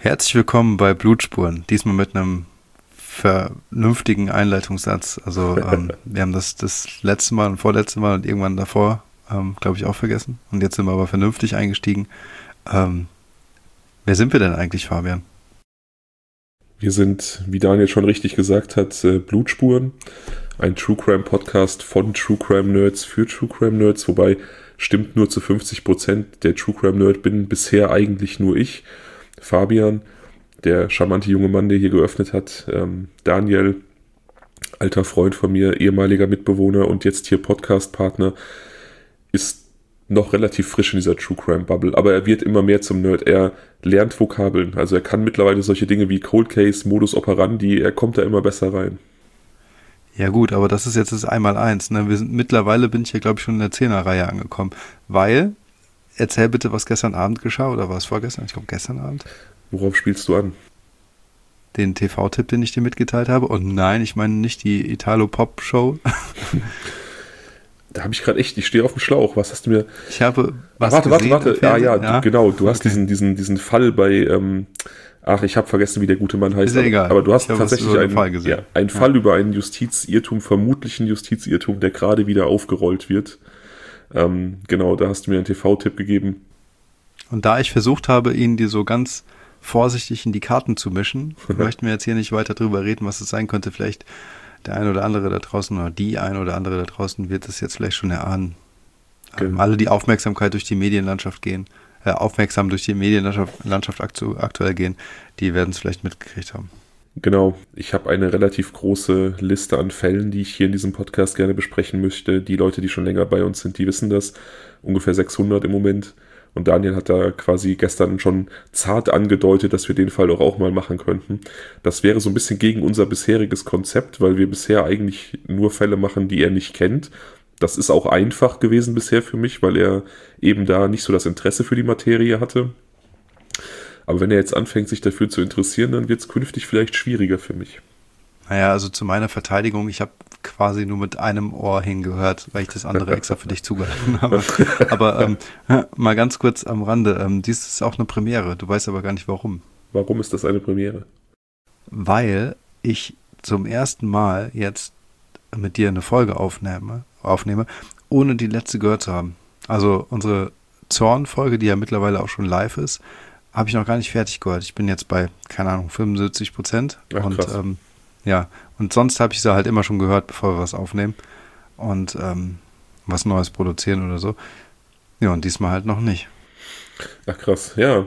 Herzlich willkommen bei Blutspuren. Diesmal mit einem vernünftigen Einleitungssatz. Also wir haben das letzte Mal und vorletzte Mal und irgendwann davor, glaube ich, auch vergessen. Und jetzt sind wir aber vernünftig eingestiegen. Wer sind wir denn eigentlich, Fabian? Wir sind, wie Daniel schon richtig gesagt hat, Blutspuren. Ein True Crime Podcast von True Crime Nerds für True Crime Nerds. Wobei stimmt nur zu 50%. Der True Crime Nerd bin bisher eigentlich nur ich. Fabian, der charmante junge Mann, der hier geöffnet hat, Daniel, alter Freund von mir, ehemaliger Mitbewohner und jetzt hier Podcast-Partner, ist noch relativ frisch in dieser True Crime Bubble, aber er wird immer mehr zum Nerd. Er lernt Vokabeln, also er kann mittlerweile solche Dinge wie Cold Case, Modus Operandi, er kommt da immer besser rein. Ja gut, aber das ist jetzt das Einmaleins. Ne? Mittlerweile bin ich ja, glaube ich, schon in der 10er-Reihe angekommen, weil... Erzähl bitte, was gestern Abend geschah, oder war es vorgestern? Ich glaube, gestern Abend. Worauf spielst du an? Den TV-Tipp, den ich dir mitgeteilt habe. Und nein, ich meine nicht die Italo-Pop-Show. Da habe ich gerade echt, ich stehe auf dem Schlauch. Was hast du mir... Ich habe was warte. Ja. Du hast diesen Fall bei... ich habe vergessen, wie der gute Mann heißt. Ist ja egal. Aber du hast tatsächlich einen Fall über einen Justizirrtum, vermutlichen Justizirrtum, der gerade wieder aufgerollt wird. Genau, da hast du mir einen TV-Tipp gegeben. Und da ich versucht habe, ihn dir so ganz vorsichtig in die Karten zu mischen, möchten wir jetzt hier nicht weiter drüber reden, was es sein könnte. Vielleicht der ein oder andere da draußen oder die ein oder andere da draußen wird es jetzt vielleicht schon erahnen. Alle, die Aufmerksamkeit durch die Medienlandschaft gehen, aufmerksam durch die Medienlandschaft aktuell gehen, die werden es vielleicht mitgekriegt haben. Genau, ich habe eine relativ große Liste an Fällen, die ich hier in diesem Podcast gerne besprechen möchte. Die Leute, die schon länger bei uns sind, die wissen das. Ungefähr 600 im Moment. Und Daniel hat da quasi gestern schon zart angedeutet, dass wir den Fall doch auch mal machen könnten. Das wäre so ein bisschen gegen unser bisheriges Konzept, weil wir bisher eigentlich nur Fälle machen, die er nicht kennt. Das ist auch einfach gewesen bisher für mich, weil er eben da nicht so das Interesse für die Materie hatte. Aber wenn er jetzt anfängt, sich dafür zu interessieren, dann wird es künftig vielleicht schwieriger für mich. Naja, also zu meiner Verteidigung, ich habe quasi nur mit einem Ohr hingehört, weil ich das andere extra für dich zugehalten habe. Aber mal ganz kurz am Rande, dies ist auch eine Premiere, du weißt aber gar nicht warum. Warum ist das eine Premiere? Weil ich zum ersten Mal jetzt mit dir eine Folge aufnehme, ohne die letzte gehört zu haben. Also unsere Zorn-Folge, die ja mittlerweile auch schon live ist, habe ich noch gar nicht fertig gehört. Ich bin jetzt bei, keine Ahnung, 75%. Ach, krass. Und und sonst habe ich sie halt immer schon gehört, bevor wir was aufnehmen und was Neues produzieren oder so. Ja, und diesmal halt noch nicht. Ach krass, ja.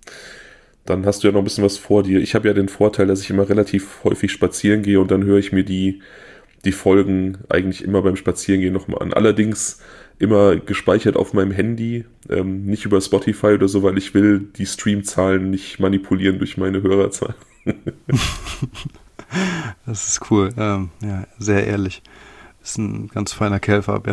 Dann hast du ja noch ein bisschen was vor dir. Ich habe ja den Vorteil, dass ich immer relativ häufig spazieren gehe und dann höre ich mir die Folgen eigentlich immer beim Spazierengehen nochmal an. Allerdings immer gespeichert auf meinem Handy, nicht über Spotify oder so, weil ich will die Streamzahlen nicht manipulieren durch meine Hörerzahlen. Das ist cool, ja, sehr ehrlich. Ist ein ganz feiner Kerl, Fabian.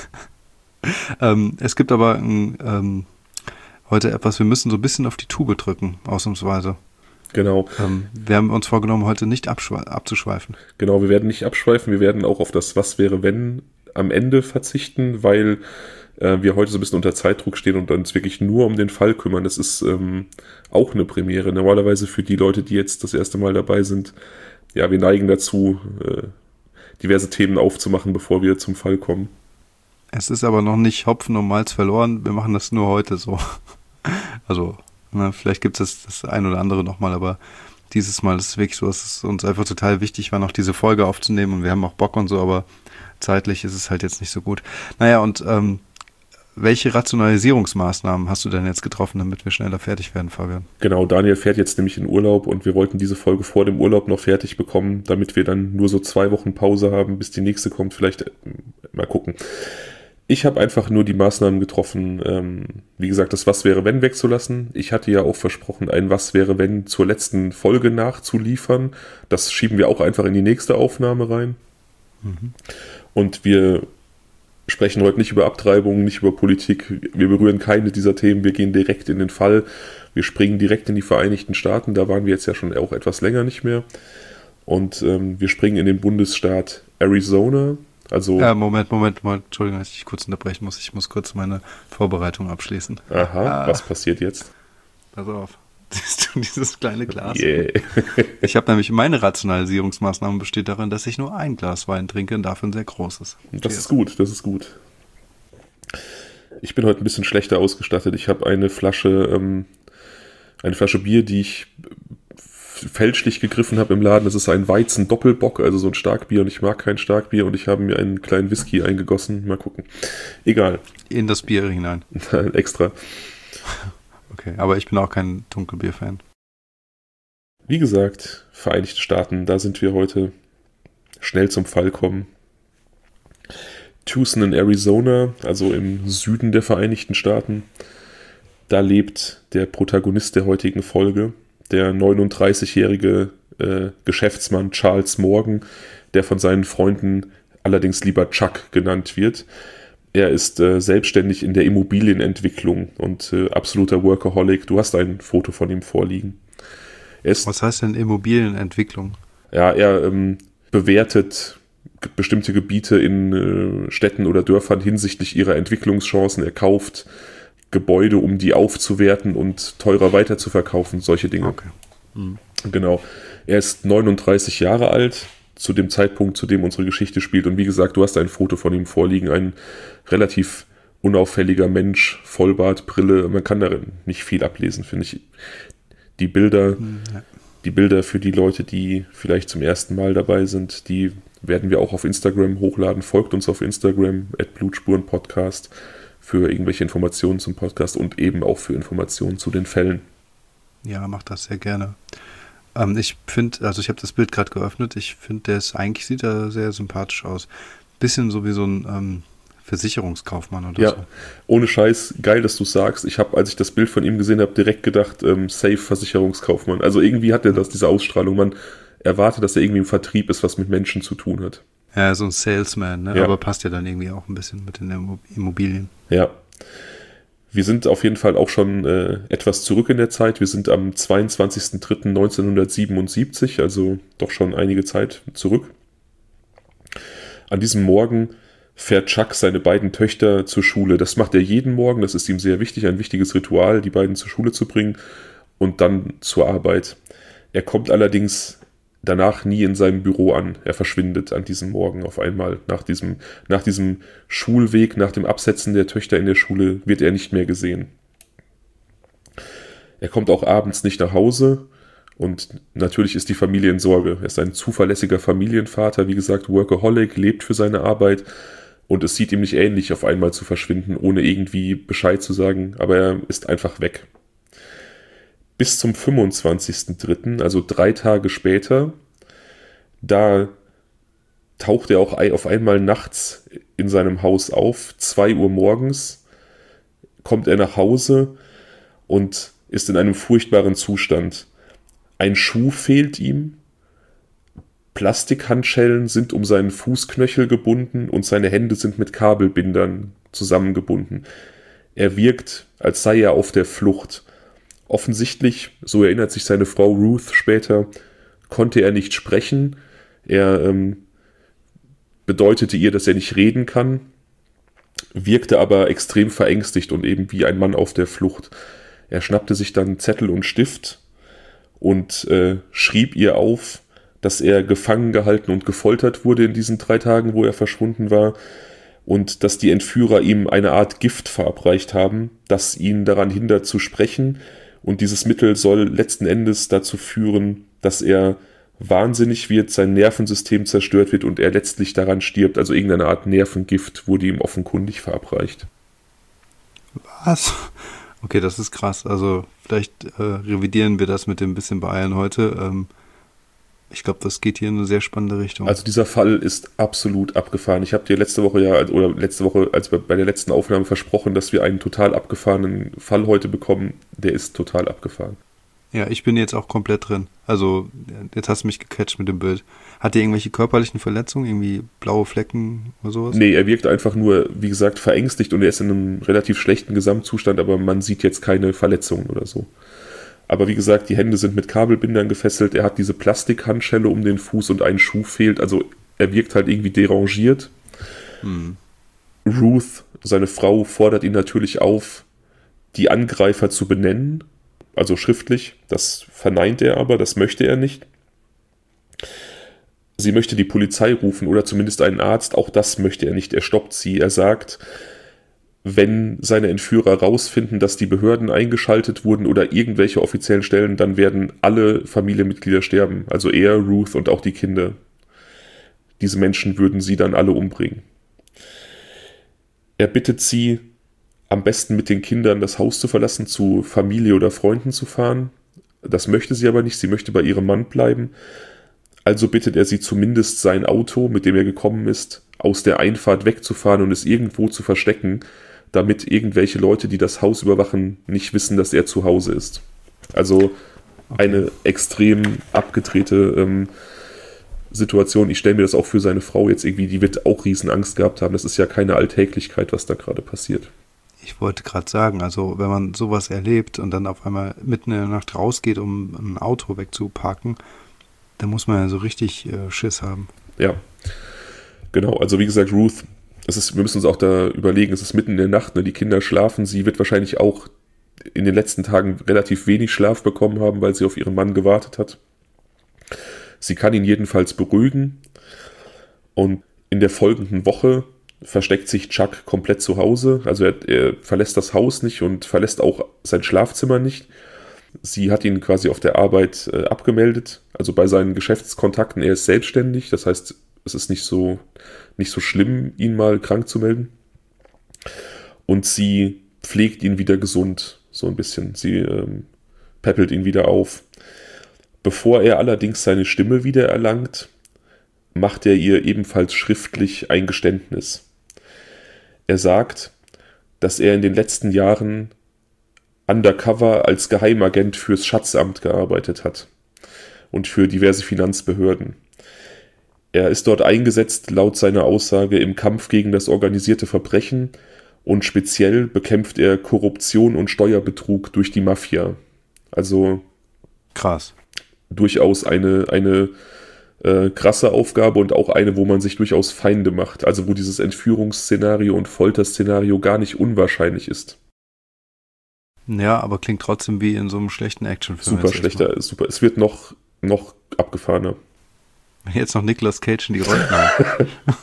Es gibt aber heute etwas, wir müssen so ein bisschen auf die Tube drücken, ausnahmsweise. Genau. Wir haben uns vorgenommen, heute nicht abzuschweifen. Genau, wir werden nicht abschweifen, wir werden auch auf das Was wäre wenn am Ende verzichten, weil wir heute so ein bisschen unter Zeitdruck stehen und uns wirklich nur um den Fall kümmern. Das ist auch eine Premiere. Normalerweise für die Leute, die jetzt das erste Mal dabei sind, ja, wir neigen dazu, diverse Themen aufzumachen, bevor wir zum Fall kommen. Es ist aber noch nicht Hopfen und Malz verloren, wir machen das nur heute so. Also, vielleicht gibt es das ein oder andere nochmal, aber dieses Mal ist es wirklich so, dass es uns einfach total wichtig war, noch diese Folge aufzunehmen und wir haben auch Bock und so, aber zeitlich ist es halt jetzt nicht so gut. Naja, und welche Rationalisierungsmaßnahmen hast du denn jetzt getroffen, damit wir schneller fertig werden, Fabian? Genau, Daniel fährt jetzt nämlich in Urlaub und wir wollten diese Folge vor dem Urlaub noch fertig bekommen, damit wir dann nur so 2 Wochen Pause haben, bis die nächste kommt. Vielleicht mal gucken. Ich habe einfach nur die Maßnahmen getroffen, wie gesagt, das Was wäre wenn wegzulassen. Ich hatte ja auch versprochen, ein Was wäre wenn zur letzten Folge nachzuliefern. Das schieben wir auch einfach in die nächste Aufnahme rein. Mhm. Und wir sprechen heute nicht über Abtreibung, nicht über Politik. Wir berühren keine dieser Themen. Wir gehen direkt in den Fall. Wir springen direkt in die Vereinigten Staaten. Da waren wir jetzt ja schon auch etwas länger nicht mehr. Und wir springen in den Bundesstaat Arizona. Also Moment, Entschuldigung, dass ich dich kurz unterbrechen muss. Ich muss kurz meine Vorbereitung abschließen. Aha, was passiert jetzt? Pass auf. Siehst du dieses kleine Glas? Yeah. Ich habe nämlich, meine Rationalisierungsmaßnahme besteht darin, dass ich nur ein Glas Wein trinke und dafür ein sehr großes. Das ist gut, das ist gut. Ich bin heute ein bisschen schlechter ausgestattet. Ich habe eine Flasche Bier, die ich fälschlich gegriffen habe im Laden. Das ist ein Weizen-Doppelbock, also so ein Starkbier, und ich mag kein Starkbier, und ich habe mir einen kleinen Whisky eingegossen. Mal gucken. Egal. In das Bier hinein. Extra. Okay, aber ich bin auch kein Dunkelbier-Fan. Wie gesagt, Vereinigte Staaten, da sind wir heute. Schnell zum Fall kommen. Tucson in Arizona, also im Süden der Vereinigten Staaten. Da lebt der Protagonist der heutigen Folge, der 39-jährige Geschäftsmann Charles Morgan, der von seinen Freunden allerdings lieber Chuck genannt wird. Er ist selbstständig in der Immobilienentwicklung und absoluter Workaholic. Du hast ein Foto von ihm vorliegen. Was heißt denn Immobilienentwicklung? Ja, er bewertet bestimmte Gebiete in Städten oder Dörfern hinsichtlich ihrer Entwicklungschancen. Er kauft Gebäude, um die aufzuwerten und teurer weiterzuverkaufen, solche Dinge. Okay. Mhm. Genau. Er ist 39 Jahre alt, zu dem Zeitpunkt, zu dem unsere Geschichte spielt. Und wie gesagt, du hast ein Foto von ihm vorliegen, ein relativ unauffälliger Mensch, Vollbart, Brille. Man kann darin nicht viel ablesen, finde ich. Die Bilder für die Leute, die vielleicht zum ersten Mal dabei sind, die werden wir auch auf Instagram hochladen. Folgt uns auf Instagram, @Blutspurenpodcast, für irgendwelche Informationen zum Podcast und eben auch für Informationen zu den Fällen. Ja, macht das sehr gerne. Ich finde, also ich habe das Bild gerade geöffnet, ich finde, sieht er sehr sympathisch aus. Bisschen so wie so ein Versicherungskaufmann oder so. Ja, ohne Scheiß, geil, dass du sagst. Ich habe, als ich das Bild von ihm gesehen habe, direkt gedacht, safe Versicherungskaufmann. Also irgendwie hat er diese Ausstrahlung. Man erwartet, dass er irgendwie im Vertrieb ist, was mit Menschen zu tun hat. Ja, so ein Salesman, ne? Ja. Aber passt ja dann irgendwie auch ein bisschen mit den Immobilien. Ja. Wir sind auf jeden Fall auch schon etwas zurück in der Zeit. Wir sind am 22.03.1977, also doch schon einige Zeit zurück. An diesem Morgen fährt Chuck seine beiden Töchter zur Schule. Das macht er jeden Morgen, das ist ihm sehr wichtig, ein wichtiges Ritual, die beiden zur Schule zu bringen und dann zur Arbeit. Er kommt allerdings danach nie in seinem Büro an. Er verschwindet an diesem Morgen auf einmal. Nach diesem Schulweg, nach dem Absetzen der Töchter in der Schule wird er nicht mehr gesehen. Er kommt auch abends nicht nach Hause und natürlich ist die Familie in Sorge. Er ist ein zuverlässiger Familienvater, wie gesagt, Workaholic, lebt für seine Arbeit und es sieht ihm nicht ähnlich, auf einmal zu verschwinden, ohne irgendwie Bescheid zu sagen, aber er ist einfach weg. Bis zum 25.03., also 3 Tage später, da taucht er auch auf einmal nachts in seinem Haus auf. 2 Uhr morgens kommt er nach Hause und ist in einem furchtbaren Zustand. Ein Schuh fehlt ihm, Plastikhandschellen sind um seinen Fußknöchel gebunden und seine Hände sind mit Kabelbindern zusammengebunden. Er wirkt, als sei er auf der Flucht. Offensichtlich, so erinnert sich seine Frau Ruth später, konnte er nicht sprechen. Er bedeutete ihr, dass er nicht reden kann, wirkte aber extrem verängstigt und eben wie ein Mann auf der Flucht. Er schnappte sich dann Zettel und Stift und schrieb ihr auf, dass er gefangen gehalten und gefoltert wurde in diesen 3 Tagen, wo er verschwunden war, und dass die Entführer ihm eine Art Gift verabreicht haben, das ihn daran hindert zu sprechen. Und dieses Mittel soll letzten Endes dazu führen, dass er wahnsinnig wird, sein Nervensystem zerstört wird und er letztlich daran stirbt. Also irgendeine Art Nervengift wurde ihm offenkundig verabreicht. Was? Okay, das ist krass. Also vielleicht revidieren wir das mit dem bisschen Beeilen heute. Ich glaube, das geht hier in eine sehr spannende Richtung. Also dieser Fall ist absolut abgefahren. Ich habe dir letzte Woche, als wir bei der letzten Aufnahme versprochen, dass wir einen total abgefahrenen Fall heute bekommen. Der ist total abgefahren. Ja, ich bin jetzt auch komplett drin. Also, jetzt hast du mich gecatcht mit dem Bild. Hat er irgendwelche körperlichen Verletzungen? Irgendwie blaue Flecken oder sowas? Nee, er wirkt einfach nur, wie gesagt, verängstigt und er ist in einem relativ schlechten Gesamtzustand, aber man sieht jetzt keine Verletzungen oder so. Aber wie gesagt, die Hände sind mit Kabelbindern gefesselt, er hat diese Plastikhandschelle um den Fuß und ein Schuh fehlt, also er wirkt halt irgendwie derangiert. Ruth, seine Frau, fordert ihn natürlich auf, die Angreifer zu benennen. also schriftlich. Das verneint er aber, das möchte er nicht. Sie möchte die Polizei rufen oder zumindest einen Arzt, auch das möchte er nicht. Er stoppt sie. Er sagt, wenn seine Entführer rausfinden, dass die Behörden eingeschaltet wurden oder irgendwelche offiziellen Stellen, dann werden alle Familienmitglieder sterben. Also er, Ruth und auch die Kinder. Diese Menschen würden sie dann alle umbringen. Er bittet sie, am besten mit den Kindern das Haus zu verlassen, zu Familie oder Freunden zu fahren. Das möchte sie aber nicht, sie möchte bei ihrem Mann bleiben. Also bittet er sie zumindest, sein Auto, mit dem er gekommen ist, aus der Einfahrt wegzufahren und es irgendwo zu verstecken, damit irgendwelche Leute, die das Haus überwachen, nicht wissen, dass er zu Hause ist. Also eine extrem abgedrehte Situation. Ich stelle mir das auch für seine Frau jetzt irgendwie, die wird auch riesen Angst gehabt haben. Das ist ja keine Alltäglichkeit, was da gerade passiert. Ich wollte gerade sagen, also wenn man sowas erlebt und dann auf einmal mitten in der Nacht rausgeht, um ein Auto wegzuparken, dann muss man ja so richtig Schiss haben. Ja, genau. Also wie gesagt, Ruth, wir müssen uns auch da überlegen, es ist mitten in der Nacht, ne? Die Kinder schlafen, sie wird wahrscheinlich auch in den letzten Tagen relativ wenig Schlaf bekommen haben, weil sie auf ihren Mann gewartet hat. Sie kann ihn jedenfalls beruhigen und in der folgenden Woche versteckt sich Chuck komplett zu Hause. Also er verlässt das Haus nicht und verlässt auch sein Schlafzimmer nicht. Sie hat ihn quasi auf der Arbeit abgemeldet, also bei seinen Geschäftskontakten. Er ist selbstständig, das heißt, es ist nicht so schlimm, ihn mal krank zu melden. Und sie pflegt ihn wieder gesund, so ein bisschen. Sie päppelt ihn wieder auf. Bevor er allerdings seine Stimme wieder erlangt, macht er ihr ebenfalls schriftlich ein Geständnis. Er sagt, dass er in den letzten Jahren undercover als Geheimagent fürs Schatzamt gearbeitet hat und für diverse Finanzbehörden. Er ist dort eingesetzt, laut seiner Aussage, im Kampf gegen das organisierte Verbrechen und speziell bekämpft er Korruption und Steuerbetrug durch die Mafia. Also krass. Durchaus eine krasse Aufgabe und auch eine, wo man sich durchaus Feinde macht. Also wo dieses Entführungsszenario und Folterszenario gar nicht unwahrscheinlich ist. Ja, aber klingt trotzdem wie in so einem schlechten Actionfilm. Super schlechter, super. Es wird noch abgefahrener. Wenn jetzt noch Nicolas Cage in die Rollen hat.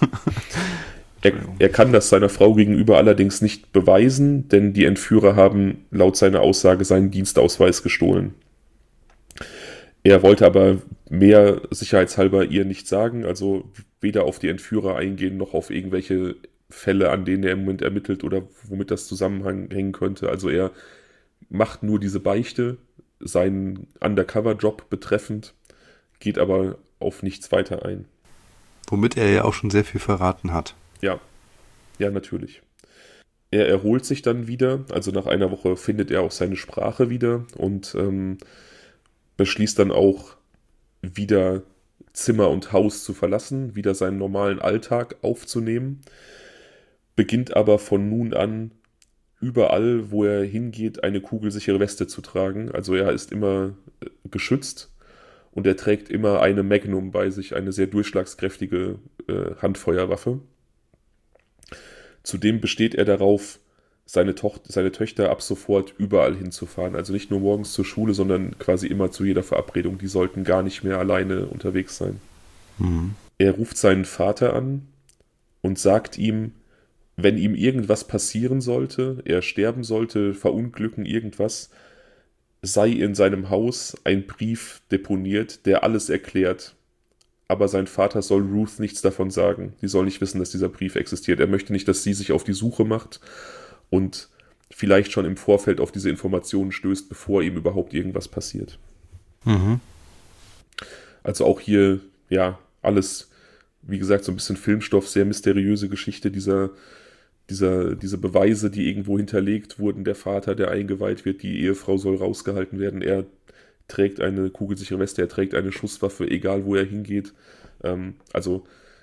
Er kann das seiner Frau gegenüber allerdings nicht beweisen, denn die Entführer haben laut seiner Aussage seinen Dienstausweis gestohlen. Er wollte aber mehr sicherheitshalber ihr nicht sagen, also weder auf die Entführer eingehen, noch auf irgendwelche Fälle, an denen er im Moment ermittelt oder womit das zusammenhängen könnte. Also er macht nur diese Beichte, seinen Undercover-Job betreffend, geht aber auf nichts weiter ein. Womit er ja auch schon sehr viel verraten hat. Ja, natürlich. Er erholt sich dann wieder, also nach einer Woche findet er auch seine Sprache wieder und beschließt dann auch wieder Zimmer und Haus zu verlassen, wieder seinen normalen Alltag aufzunehmen, beginnt aber von nun an überall, wo er hingeht, eine kugelsichere Weste zu tragen. Also er ist immer geschützt und er trägt immer eine Magnum bei sich, eine sehr durchschlagskräftige Handfeuerwaffe. Zudem besteht er darauf, seine Töchter ab sofort überall hinzufahren. Also nicht nur morgens zur Schule, sondern quasi immer zu jeder Verabredung. Die sollten gar nicht mehr alleine unterwegs sein. Mhm. Er ruft seinen Vater an und sagt ihm, wenn ihm irgendwas passieren sollte, er sterben sollte, verunglücken, irgendwas, sei in seinem Haus ein Brief deponiert, der alles erklärt. Aber sein Vater soll Ruth nichts davon sagen. Sie soll nicht wissen, dass dieser Brief existiert. Er möchte nicht, dass sie sich auf die Suche macht und vielleicht schon im Vorfeld auf diese Informationen stößt, bevor ihm überhaupt irgendwas passiert. Mhm. Also auch hier, ja, alles, wie gesagt, so ein bisschen Filmstoff, sehr mysteriöse Geschichte, diese Beweise, die irgendwo hinterlegt wurden, der Vater, der eingeweiht wird, die Ehefrau soll rausgehalten werden, er trägt eine kugelsichere Weste, er trägt eine Schusswaffe, egal wo er hingeht. Also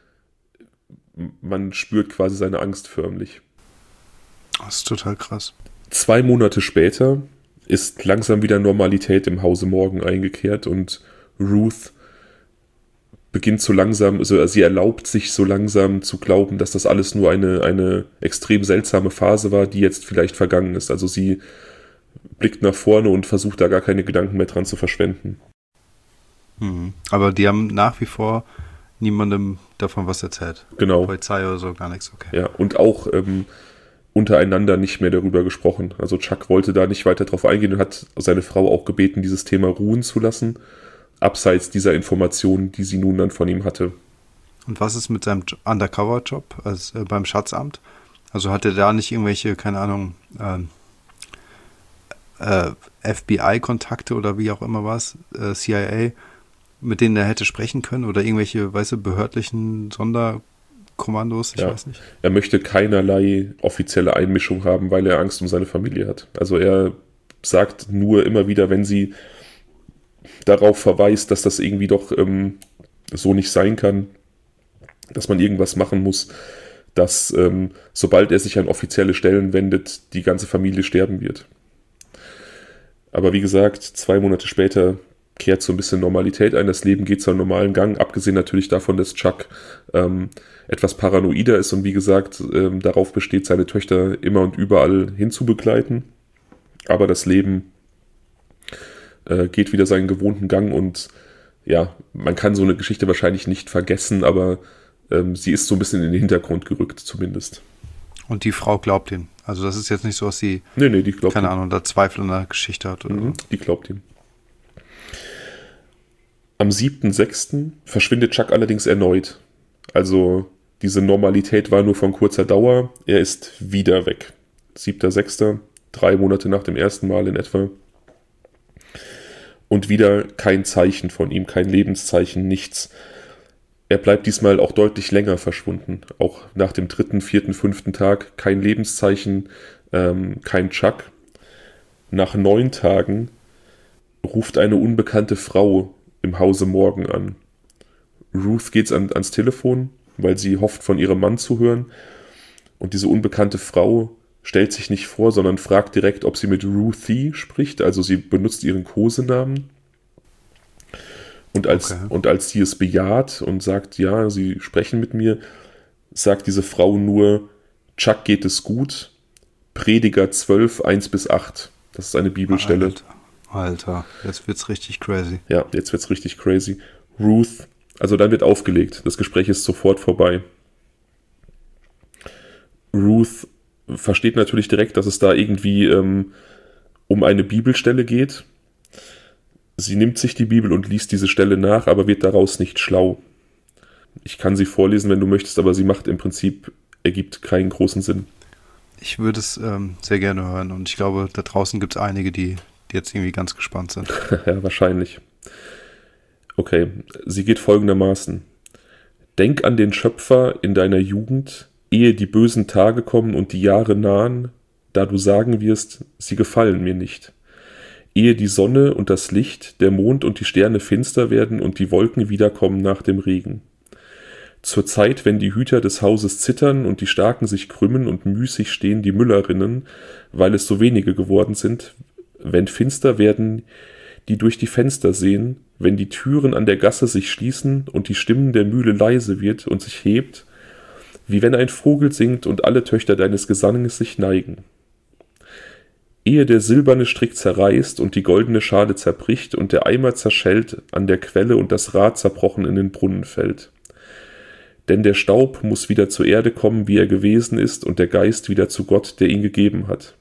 man spürt quasi seine Angst förmlich. Das ist total krass. 2 Monate später ist langsam wieder Normalität im Hause Morgan eingekehrt und Ruth beginnt so langsam, also sie erlaubt sich so langsam zu glauben, dass das alles nur eine extrem seltsame Phase war, die jetzt vielleicht vergangen ist. Also sie blickt nach vorne und versucht da gar keine Gedanken mehr dran zu verschwenden. Aber die haben nach wie vor niemandem davon was erzählt. Genau. Polizei oder so, gar nichts, okay. Ja, und auch untereinander nicht mehr darüber gesprochen. Also Chuck wollte da nicht weiter drauf eingehen und hat seine Frau auch gebeten, dieses Thema ruhen zu lassen, abseits dieser Informationen, die sie nun dann von ihm hatte. Und was ist mit seinem Undercover-Job beim Schatzamt? Also hat er da nicht irgendwelche, keine Ahnung, FBI-Kontakte oder wie auch immer was, CIA, mit denen er hätte sprechen können oder irgendwelche, weißt du, behördlichen Sonderkommandos, ich weiß nicht. Er möchte keinerlei offizielle Einmischung haben, weil er Angst um seine Familie hat. Also er sagt nur immer wieder, wenn sie darauf verweist, dass das irgendwie doch so nicht sein kann, dass man irgendwas machen muss, dass sobald er sich an offizielle Stellen wendet, die ganze Familie sterben wird. Aber wie gesagt, 2 Monate später kehrt so ein bisschen Normalität ein, das Leben geht seinen normalen Gang, abgesehen natürlich davon, dass Chuck etwas paranoider ist und wie gesagt, darauf besteht, seine Töchter immer und überall hinzubegleiten. Aber das Leben geht wieder seinen gewohnten Gang und ja, man kann so eine Geschichte wahrscheinlich nicht vergessen, aber sie ist so ein bisschen in den Hintergrund gerückt zumindest. Und die Frau glaubt ihm. Also das ist jetzt nicht so, dass sie, die glaubt keine ihm. Ahnung, da Zweifel an der Geschichte hat. Oder Die glaubt ihm. Am 7.6. verschwindet Chuck allerdings erneut. Also diese Normalität war nur von kurzer Dauer. Er ist wieder weg. 7.6., 3 Monate nach dem ersten Mal in etwa. Und wieder kein Zeichen von ihm, kein Lebenszeichen, nichts. Er bleibt diesmal auch deutlich länger verschwunden. Auch nach dem 3., 4., 5. Tag kein Lebenszeichen, kein Chuck. Nach 9 Tagen ruft eine unbekannte Frau im Hause Morgan an. Ruth geht ans Telefon, weil sie hofft, von ihrem Mann zu hören. Und diese unbekannte Frau stellt sich nicht vor, sondern fragt direkt, ob sie mit Ruthie spricht. Also sie benutzt ihren Kosenamen. Und als sie es bejaht und sagt, ja, sie sprechen mit mir, sagt diese Frau nur, Chuck geht es gut, Prediger 12, 1-8. Das ist eine Bibelstelle. Alter, jetzt wird's richtig crazy. Ja, jetzt wird's richtig crazy. Ruth, also dann wird aufgelegt. Das Gespräch ist sofort vorbei. Ruth versteht natürlich direkt, dass es da irgendwie um eine Bibelstelle geht. Sie nimmt sich die Bibel und liest diese Stelle nach, aber wird daraus nicht schlau. Ich kann sie vorlesen, wenn du möchtest, aber sie macht im Prinzip, ergibt keinen großen Sinn. Ich würde es sehr gerne hören und ich glaube, da draußen gibt es einige, die jetzt irgendwie ganz gespannt sind. Ja, wahrscheinlich. Okay, sie geht folgendermaßen. Denk an den Schöpfer in deiner Jugend, ehe die bösen Tage kommen und die Jahre nahen, da du sagen wirst, sie gefallen mir nicht. Ehe die Sonne und das Licht, der Mond und die Sterne finster werden und die Wolken wiederkommen nach dem Regen. Zur Zeit, wenn die Hüter des Hauses zittern und die Starken sich krümmen und müßig stehen die Müllerinnen, weil es so wenige geworden sind, wenn finster werden, die durch die Fenster sehen, wenn die Türen an der Gasse sich schließen und die Stimmen der Mühle leise wird und sich hebt, wie wenn ein Vogel singt und alle Töchter deines Gesanges sich neigen. Ehe der silberne Strick zerreißt und die goldene Schale zerbricht und der Eimer zerschellt an der Quelle und das Rad zerbrochen in den Brunnen fällt. Denn der Staub muss wieder zur Erde kommen, wie er gewesen ist, und der Geist wieder zu Gott, der ihn gegeben hat.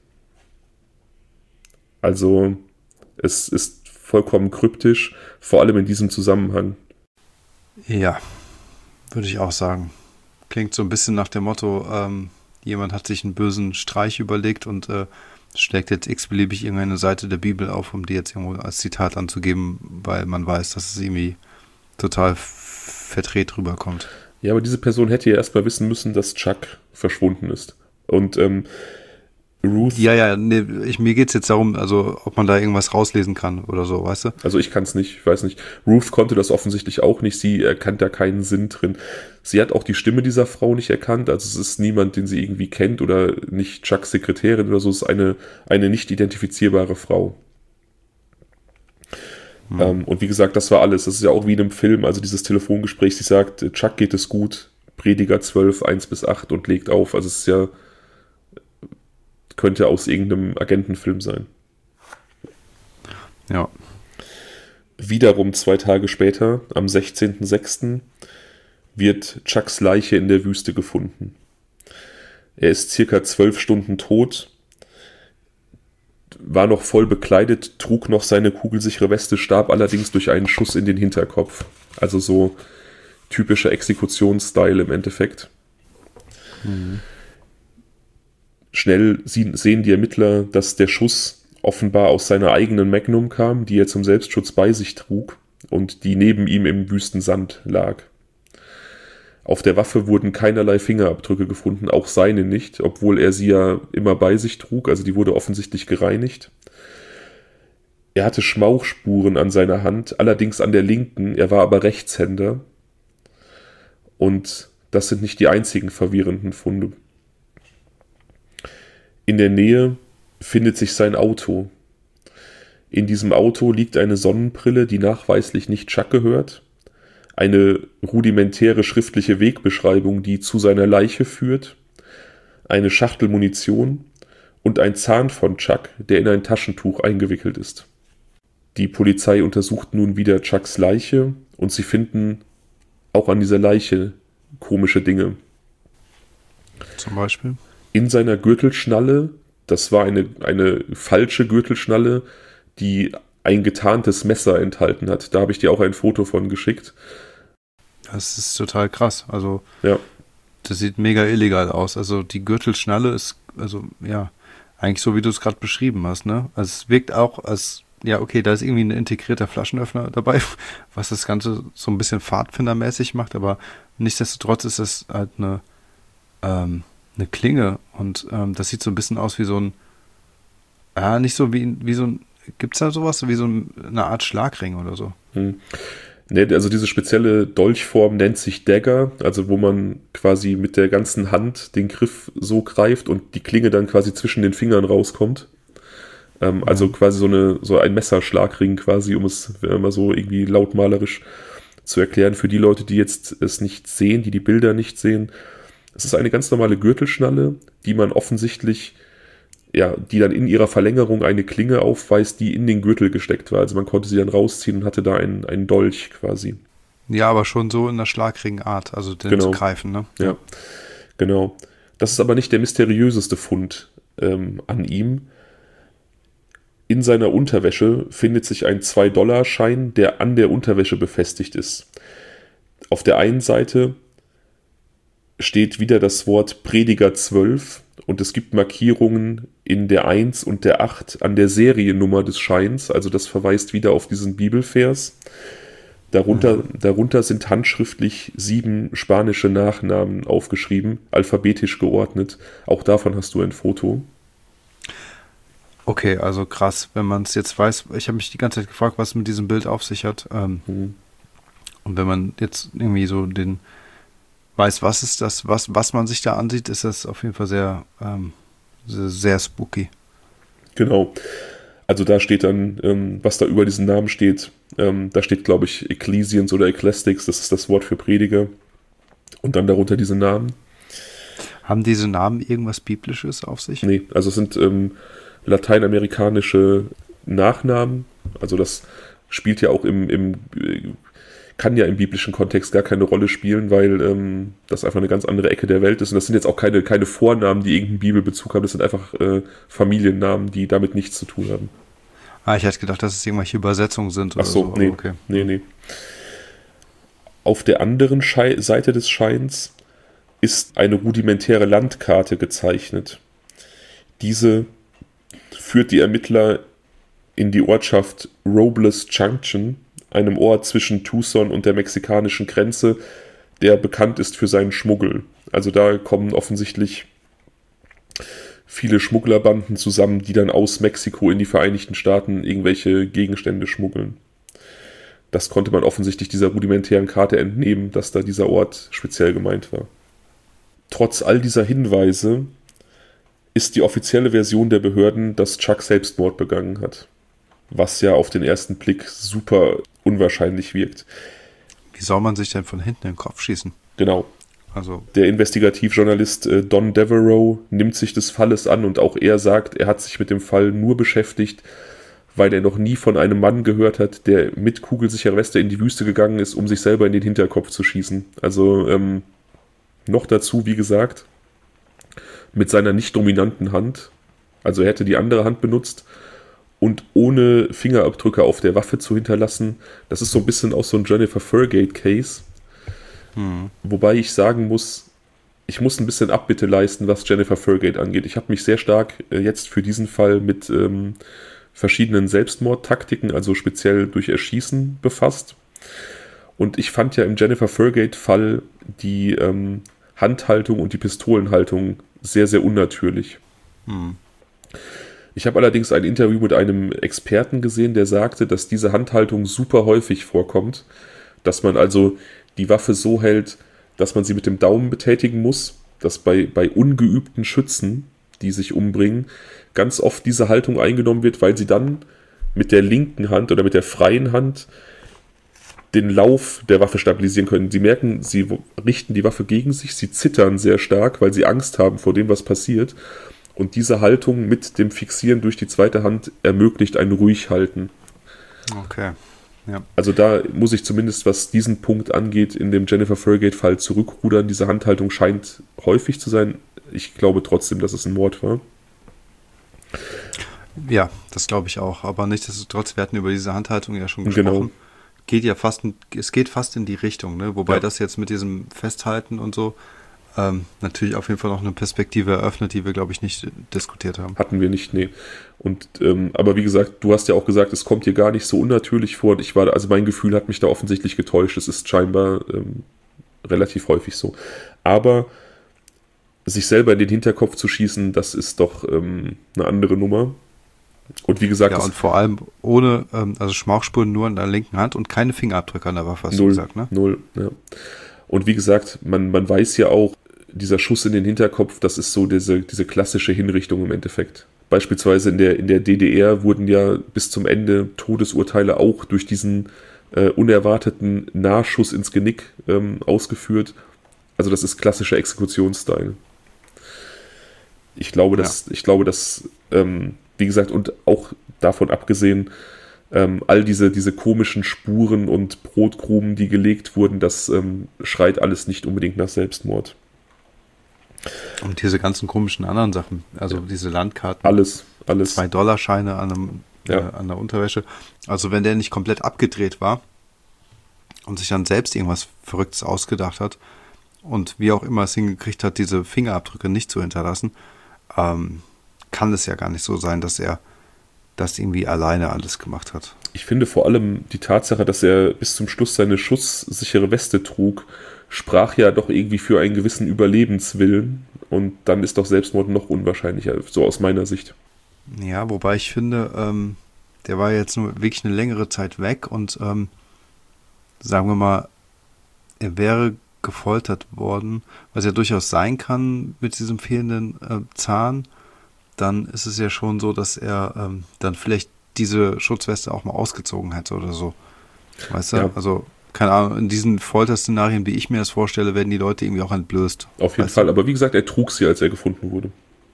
Also, es ist vollkommen kryptisch, vor allem in diesem Zusammenhang. Ja, würde ich auch sagen. Klingt so ein bisschen nach dem Motto, jemand hat sich einen bösen Streich überlegt und schlägt jetzt x-beliebig irgendeine Seite der Bibel auf, um die jetzt irgendwo als Zitat anzugeben, weil man weiß, dass es irgendwie total verdreht rüberkommt. Ja, aber diese Person hätte ja erstmal wissen müssen, dass Chuck verschwunden ist. Und Ruth... Ja, nee, mir geht's jetzt darum, also ob man da irgendwas rauslesen kann oder so, weißt du? Also ich kann es nicht, ich weiß nicht. Ruth konnte das offensichtlich auch nicht, sie erkannt da keinen Sinn drin. Sie hat auch die Stimme dieser Frau nicht erkannt, also es ist niemand, den sie irgendwie kennt oder nicht Chucks Sekretärin oder so, es ist eine nicht identifizierbare Frau. Und wie gesagt, das war alles. Das ist ja auch wie in einem Film, also dieses Telefongespräch, sie sagt, Chuck geht es gut, Prediger 12, 1-8 und legt auf. Also es ist ja, könnte aus irgendeinem Agentenfilm sein. Ja. Wiederum 2 Tage später, am 16.06., wird Chucks Leiche in der Wüste gefunden. Er ist circa 12 Stunden tot, war noch voll bekleidet, trug noch seine kugelsichere Weste, starb allerdings durch einen Schuss in den Hinterkopf. Also so typischer Exekutionsstyle im Endeffekt. Mhm. Schnell sehen die Ermittler, dass der Schuss offenbar aus seiner eigenen Magnum kam, die er zum Selbstschutz bei sich trug und die neben ihm im Wüstensand lag. Auf der Waffe wurden keinerlei Fingerabdrücke gefunden, auch seine nicht, obwohl er sie ja immer bei sich trug, also die wurde offensichtlich gereinigt. Er hatte Schmauchspuren an seiner Hand, allerdings an der linken, er war aber Rechtshänder. Und das sind nicht die einzigen verwirrenden Funde. In der Nähe findet sich sein Auto. In diesem Auto liegt eine Sonnenbrille, die nachweislich nicht Chuck gehört, eine rudimentäre schriftliche Wegbeschreibung, die zu seiner Leiche führt, eine Schachtel Munition und ein Zahn von Chuck, der in ein Taschentuch eingewickelt ist. Die Polizei untersucht nun wieder Chucks Leiche und sie finden auch an dieser Leiche komische Dinge. Zum Beispiel? In seiner Gürtelschnalle, das war eine falsche Gürtelschnalle, die ein getarntes Messer enthalten hat. Da habe ich dir auch ein Foto von geschickt. Das ist total krass. Also, ja. Das sieht mega illegal aus. Also, die Gürtelschnalle ist, also, ja, eigentlich so, wie du es gerade beschrieben hast, ne? Also, es wirkt auch als, ja, okay, da ist irgendwie ein integrierter Flaschenöffner dabei, was das Ganze so ein bisschen pfadfindermäßig macht, aber nichtsdestotrotz ist es halt eine Klinge und das sieht so ein bisschen aus wie so ein, ja, nicht so wie so ein, gibt's da sowas, wie so eine Art Schlagring oder so? Ne, also diese spezielle Dolchform nennt sich Dagger, also wo man quasi mit der ganzen Hand den Griff so greift und die Klinge dann quasi zwischen den Fingern rauskommt. Also quasi so ein Messerschlagring quasi, um es mal so irgendwie lautmalerisch zu erklären für die Leute, die jetzt es nicht sehen, die Bilder nicht sehen. Es ist eine ganz normale Gürtelschnalle, die man offensichtlich, ja, die dann in ihrer Verlängerung eine Klinge aufweist, die in den Gürtel gesteckt war. Also man konnte sie dann rausziehen und hatte da einen Dolch quasi. Ja, aber schon so in der Schlagringart, also den zu greifen, ne? Ja, genau. Das ist aber nicht der mysteriöseste Fund an ihm. In seiner Unterwäsche findet sich ein 2-Dollar-Schein, der an der Unterwäsche befestigt ist. Auf der einen Seite steht wieder das Wort Prediger 12 und es gibt Markierungen in der 1 und der 8 an der Seriennummer des Scheins, also das verweist wieder auf diesen Bibelvers. Darunter sind handschriftlich 7 spanische Nachnamen aufgeschrieben, alphabetisch geordnet. Auch davon hast du ein Foto. Okay, also krass, wenn man es jetzt weiß. Ich habe mich die ganze Zeit gefragt, was mit diesem Bild auf sich hat. Und wenn man jetzt irgendwie so weiß, was ist das, was man sich da ansieht, ist das auf jeden Fall sehr, sehr spooky. Genau. Also da steht dann, was da über diesen Namen steht, da steht, glaube ich, Ecclesians oder Ecclestics, das ist das Wort für Prediger. Und dann darunter diese Namen. Haben diese Namen irgendwas Biblisches auf sich? Nee, also es sind lateinamerikanische Nachnamen. Also das spielt ja auch kann ja im biblischen Kontext gar keine Rolle spielen, weil das einfach eine ganz andere Ecke der Welt ist. Und das sind jetzt auch keine Vornamen, die irgendeinen Bibelbezug haben. Das sind einfach Familiennamen, die damit nichts zu tun haben. Ich hätte gedacht, dass es irgendwelche Übersetzungen sind. Ach so, nee, okay. Nee. Auf der anderen Seite des Scheins ist eine rudimentäre Landkarte gezeichnet. Diese führt die Ermittler in die Ortschaft Robles Junction, einem Ort zwischen Tucson und der mexikanischen Grenze, der bekannt ist für seinen Schmuggel. Also da kommen offensichtlich viele Schmugglerbanden zusammen, die dann aus Mexiko in die Vereinigten Staaten irgendwelche Gegenstände schmuggeln. Das konnte man offensichtlich dieser rudimentären Karte entnehmen, dass da dieser Ort speziell gemeint war. Trotz all dieser Hinweise ist die offizielle Version der Behörden, dass Chuck Selbstmord begangen hat. Was ja auf den ersten Blick super unwahrscheinlich wirkt. Wie soll man sich denn von hinten in den Kopf schießen? Genau. Also der Investigativjournalist Don Devereaux nimmt sich des Falles an und auch er sagt, er hat sich mit dem Fall nur beschäftigt, weil er noch nie von einem Mann gehört hat, der mit kugelsicherer Weste in die Wüste gegangen ist, um sich selber in den Hinterkopf zu schießen. Also noch dazu, wie gesagt, mit seiner nicht dominanten Hand, also er hätte die andere Hand benutzt und ohne Fingerabdrücke auf der Waffe zu hinterlassen. Das ist so ein bisschen auch so ein Jennifer Fergate-Case. Wobei ich sagen muss, ich muss ein bisschen Abbitte leisten, was Jennifer Fergate angeht. Ich habe mich sehr stark jetzt für diesen Fall mit verschiedenen Selbstmordtaktiken, also speziell durch Erschießen, befasst. Und ich fand ja im Jennifer Fergate-Fall die Handhaltung und die Pistolenhaltung sehr, sehr unnatürlich. Ich habe allerdings ein Interview mit einem Experten gesehen, der sagte, dass diese Handhaltung super häufig vorkommt, dass man also die Waffe so hält, dass man sie mit dem Daumen betätigen muss, dass bei ungeübten Schützen, die sich umbringen, ganz oft diese Haltung eingenommen wird, weil sie dann mit der linken Hand oder mit der freien Hand den Lauf der Waffe stabilisieren können. Sie merken, sie richten die Waffe gegen sich, sie zittern sehr stark, weil sie Angst haben vor dem, was passiert. Und diese Haltung mit dem Fixieren durch die zweite Hand ermöglicht ein Ruhighalten. Okay. Ja. Also da muss ich zumindest, was diesen Punkt angeht, in dem Jennifer Fergate-Fall zurückrudern. Diese Handhaltung scheint häufig zu sein. Ich glaube trotzdem, dass es ein Mord war. Ja, das glaube ich auch. Aber nichtsdestotrotz, wir hatten über diese Handhaltung ja schon gesprochen. Genau. Es geht fast in die Richtung, ne? Wobei das jetzt mit diesem Festhalten und so natürlich auf jeden Fall noch eine Perspektive eröffnet, die wir, glaube ich, nicht diskutiert haben. Hatten wir nicht, nee. Und, aber wie gesagt, du hast ja auch gesagt, es kommt hier gar nicht so unnatürlich vor. Und also mein Gefühl hat mich da offensichtlich getäuscht. Es ist scheinbar relativ häufig so. Aber sich selber in den Hinterkopf zu schießen, das ist doch eine andere Nummer. Und wie gesagt... Ja, und vor allem ohne, also Schmauchspuren nur in der linken Hand und keine Fingerabdrücke an der Waffe, hast du gesagt, ne? Null, ja. Und wie gesagt, man weiß ja auch, dieser Schuss in den Hinterkopf, das ist so diese klassische Hinrichtung im Endeffekt. Beispielsweise in der DDR wurden ja bis zum Ende Todesurteile auch durch diesen unerwarteten Nahschuss ins Genick ausgeführt. Also das ist klassischer Exekutionsstil. Ich glaube, dass, wie gesagt, und auch davon abgesehen, all diese komischen Spuren und Brotkrumen, die gelegt wurden, das schreit alles nicht unbedingt nach Selbstmord. Und diese ganzen komischen anderen Sachen, also diese Landkarten. Alles. 2-Dollar-Scheine an der Unterwäsche. Also wenn der nicht komplett abgedreht war und sich dann selbst irgendwas Verrücktes ausgedacht hat und wie auch immer es hingekriegt hat, diese Fingerabdrücke nicht zu hinterlassen, kann es ja gar nicht so sein, dass er das irgendwie alleine alles gemacht hat. Ich finde vor allem die Tatsache, dass er bis zum Schluss seine schusssichere Weste trug, sprach ja doch irgendwie für einen gewissen Überlebenswillen, und dann ist doch Selbstmord noch unwahrscheinlicher, so aus meiner Sicht. Ja, wobei ich finde, der war jetzt nur wirklich eine längere Zeit weg und sagen wir mal, er wäre gefoltert worden, was ja durchaus sein kann mit diesem fehlenden Zahn. Dann ist es ja schon so, dass er dann vielleicht diese Schutzweste auch mal ausgezogen hätte oder so. Weißt du? Ja. Also, keine Ahnung, in diesen Folterszenarien, wie ich mir das vorstelle, werden die Leute irgendwie auch entblößt. Auf jeden Fall, aber wie gesagt, er trug sie, als er gefunden wurde.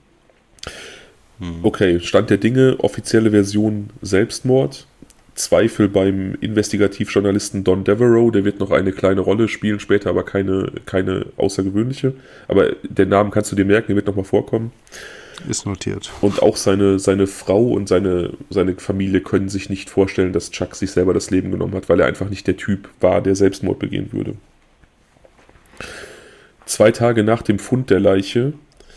Okay, Stand der Dinge, offizielle Version Selbstmord. Zweifel beim Investigativjournalisten Don Devereaux, der wird noch eine kleine Rolle spielen später, aber keine außergewöhnliche. Aber den Namen kannst du dir merken, der wird nochmal vorkommen. Ist notiert. Und auch seine Frau und seine Familie können sich nicht vorstellen, dass Chuck sich selber das Leben genommen hat, weil er einfach nicht der Typ war, der Selbstmord begehen würde. 2 Tage nach dem Fund der Leiche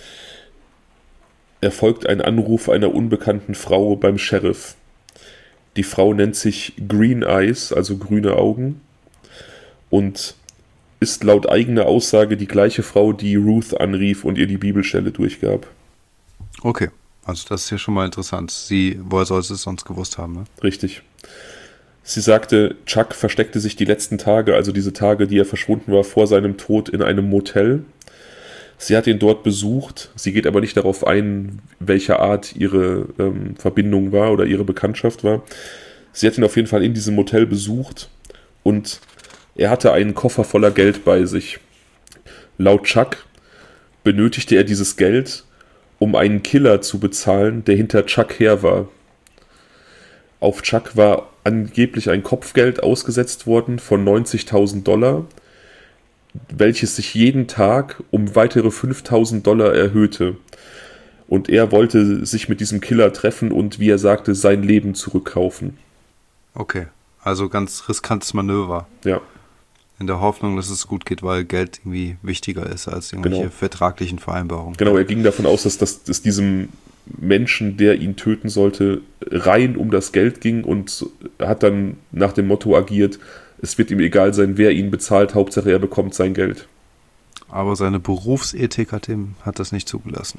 erfolgt ein Anruf einer unbekannten Frau beim Sheriff. Die Frau nennt sich Green Eyes, also grüne Augen, und ist laut eigener Aussage die gleiche Frau, die Ruth anrief und ihr die Bibelstelle durchgab. Okay, also das ist ja schon mal interessant. Woher soll sie es sonst gewusst haben, ne? Richtig. Sie sagte, Chuck versteckte sich die letzten Tage, also diese Tage, die er verschwunden war, vor seinem Tod in einem Motel. Sie hat ihn dort besucht. Sie geht aber nicht darauf ein, welcher Art ihre Verbindung war oder ihre Bekanntschaft war. Sie hat ihn auf jeden Fall in diesem Motel besucht und er hatte einen Koffer voller Geld bei sich. Laut Chuck benötigte er dieses Geld, um einen Killer zu bezahlen, der hinter Chuck her war. Auf Chuck war angeblich ein Kopfgeld ausgesetzt worden von $90.000, welches sich jeden Tag um weitere $5.000 erhöhte. Und er wollte sich mit diesem Killer treffen und, wie er sagte, sein Leben zurückkaufen. Okay, also ganz riskantes Manöver. Ja. In der Hoffnung, dass es gut geht, weil Geld irgendwie wichtiger ist als irgendwelche vertraglichen Vereinbarungen. Genau, er ging davon aus, dass es diesem Menschen, der ihn töten sollte, rein um das Geld ging und hat dann nach dem Motto agiert, es wird ihm egal sein, wer ihn bezahlt, Hauptsache er bekommt sein Geld. Aber seine Berufsethik hat das nicht zugelassen.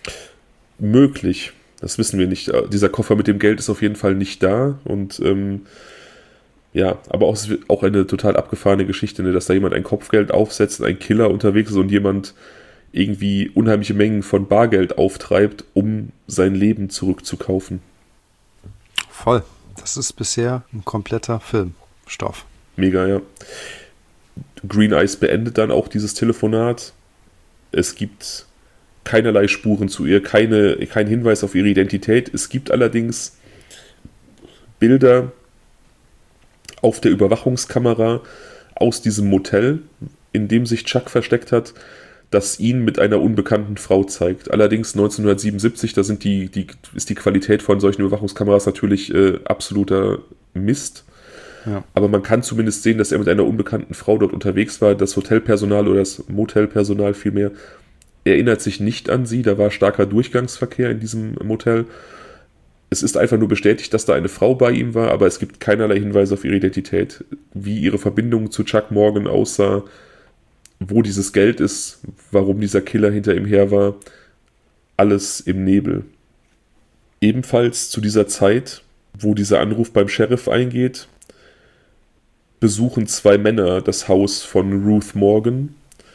Möglich, das wissen wir nicht. Dieser Koffer mit dem Geld ist auf jeden Fall nicht da und ja, aber auch eine total abgefahrene Geschichte, ne, dass da jemand ein Kopfgeld aufsetzt, ein Killer unterwegs ist und jemand irgendwie unheimliche Mengen von Bargeld auftreibt, um sein Leben zurückzukaufen. Voll. Das ist bisher ein kompletter Filmstoff. Mega, ja. Green Eyes beendet dann auch dieses Telefonat. Es gibt keinerlei Spuren zu ihr, kein Hinweis auf ihre Identität. Es gibt allerdings Bilder auf der Überwachungskamera aus diesem Motel, in dem sich Chuck versteckt hat, das ihn mit einer unbekannten Frau zeigt. Allerdings 1977, da ist die Qualität von solchen Überwachungskameras natürlich absoluter Mist. Ja. Aber man kann zumindest sehen, dass er mit einer unbekannten Frau dort unterwegs war. Das Hotelpersonal oder das Motelpersonal vielmehr erinnert sich nicht an sie. Da war starker Durchgangsverkehr in diesem Motel. Es ist einfach nur bestätigt, dass da eine Frau bei ihm war, aber es gibt keinerlei Hinweise auf ihre Identität, wie ihre Verbindung zu Chuck Morgan aussah, wo dieses Geld ist, warum dieser Killer hinter ihm her war. Alles im Nebel. Ebenfalls zu dieser Zeit, wo dieser Anruf beim Sheriff eingeht, besuchen 2 Männer das Haus von Ruth Morgan.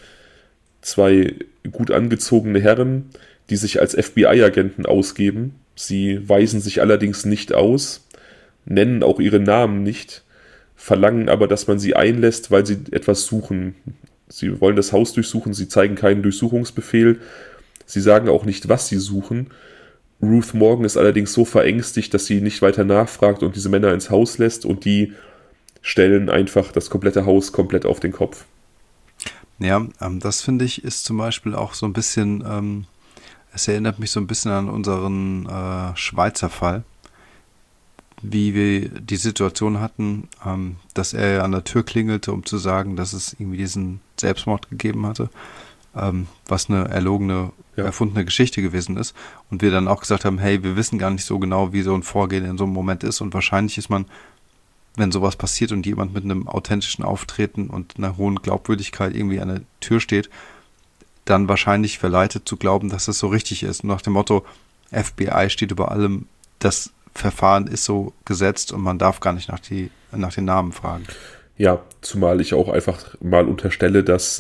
2 gut angezogene Herren, die sich als FBI-Agenten ausgeben. Sie weisen sich allerdings nicht aus, nennen auch ihre Namen nicht, verlangen aber, dass man sie einlässt, weil sie etwas suchen. Sie wollen das Haus durchsuchen, sie zeigen keinen Durchsuchungsbefehl, sie sagen auch nicht, was sie suchen. Ruth Morgan ist allerdings so verängstigt, dass sie nicht weiter nachfragt und diese Männer ins Haus lässt und die stellen einfach das komplette Haus komplett auf den Kopf. Ja, das finde ich ist zum Beispiel auch so ein bisschen, es erinnert mich so ein bisschen an unseren Schweizer Fall, wie wir die Situation hatten, dass er an der Tür klingelte, um zu sagen, dass es irgendwie diesen Selbstmord gegeben hatte, was eine erfundene Geschichte gewesen ist. Und wir dann auch gesagt haben, hey, wir wissen gar nicht so genau, wie so ein Vorgehen in so einem Moment ist. Und wahrscheinlich ist man, wenn sowas passiert und jemand mit einem authentischen Auftreten und einer hohen Glaubwürdigkeit irgendwie an der Tür steht, dann wahrscheinlich verleitet zu glauben, dass es so richtig ist. Und nach dem Motto, FBI steht über allem, das Verfahren ist so gesetzt und man darf gar nicht nach den Namen fragen. Ja, zumal ich auch einfach mal unterstelle, dass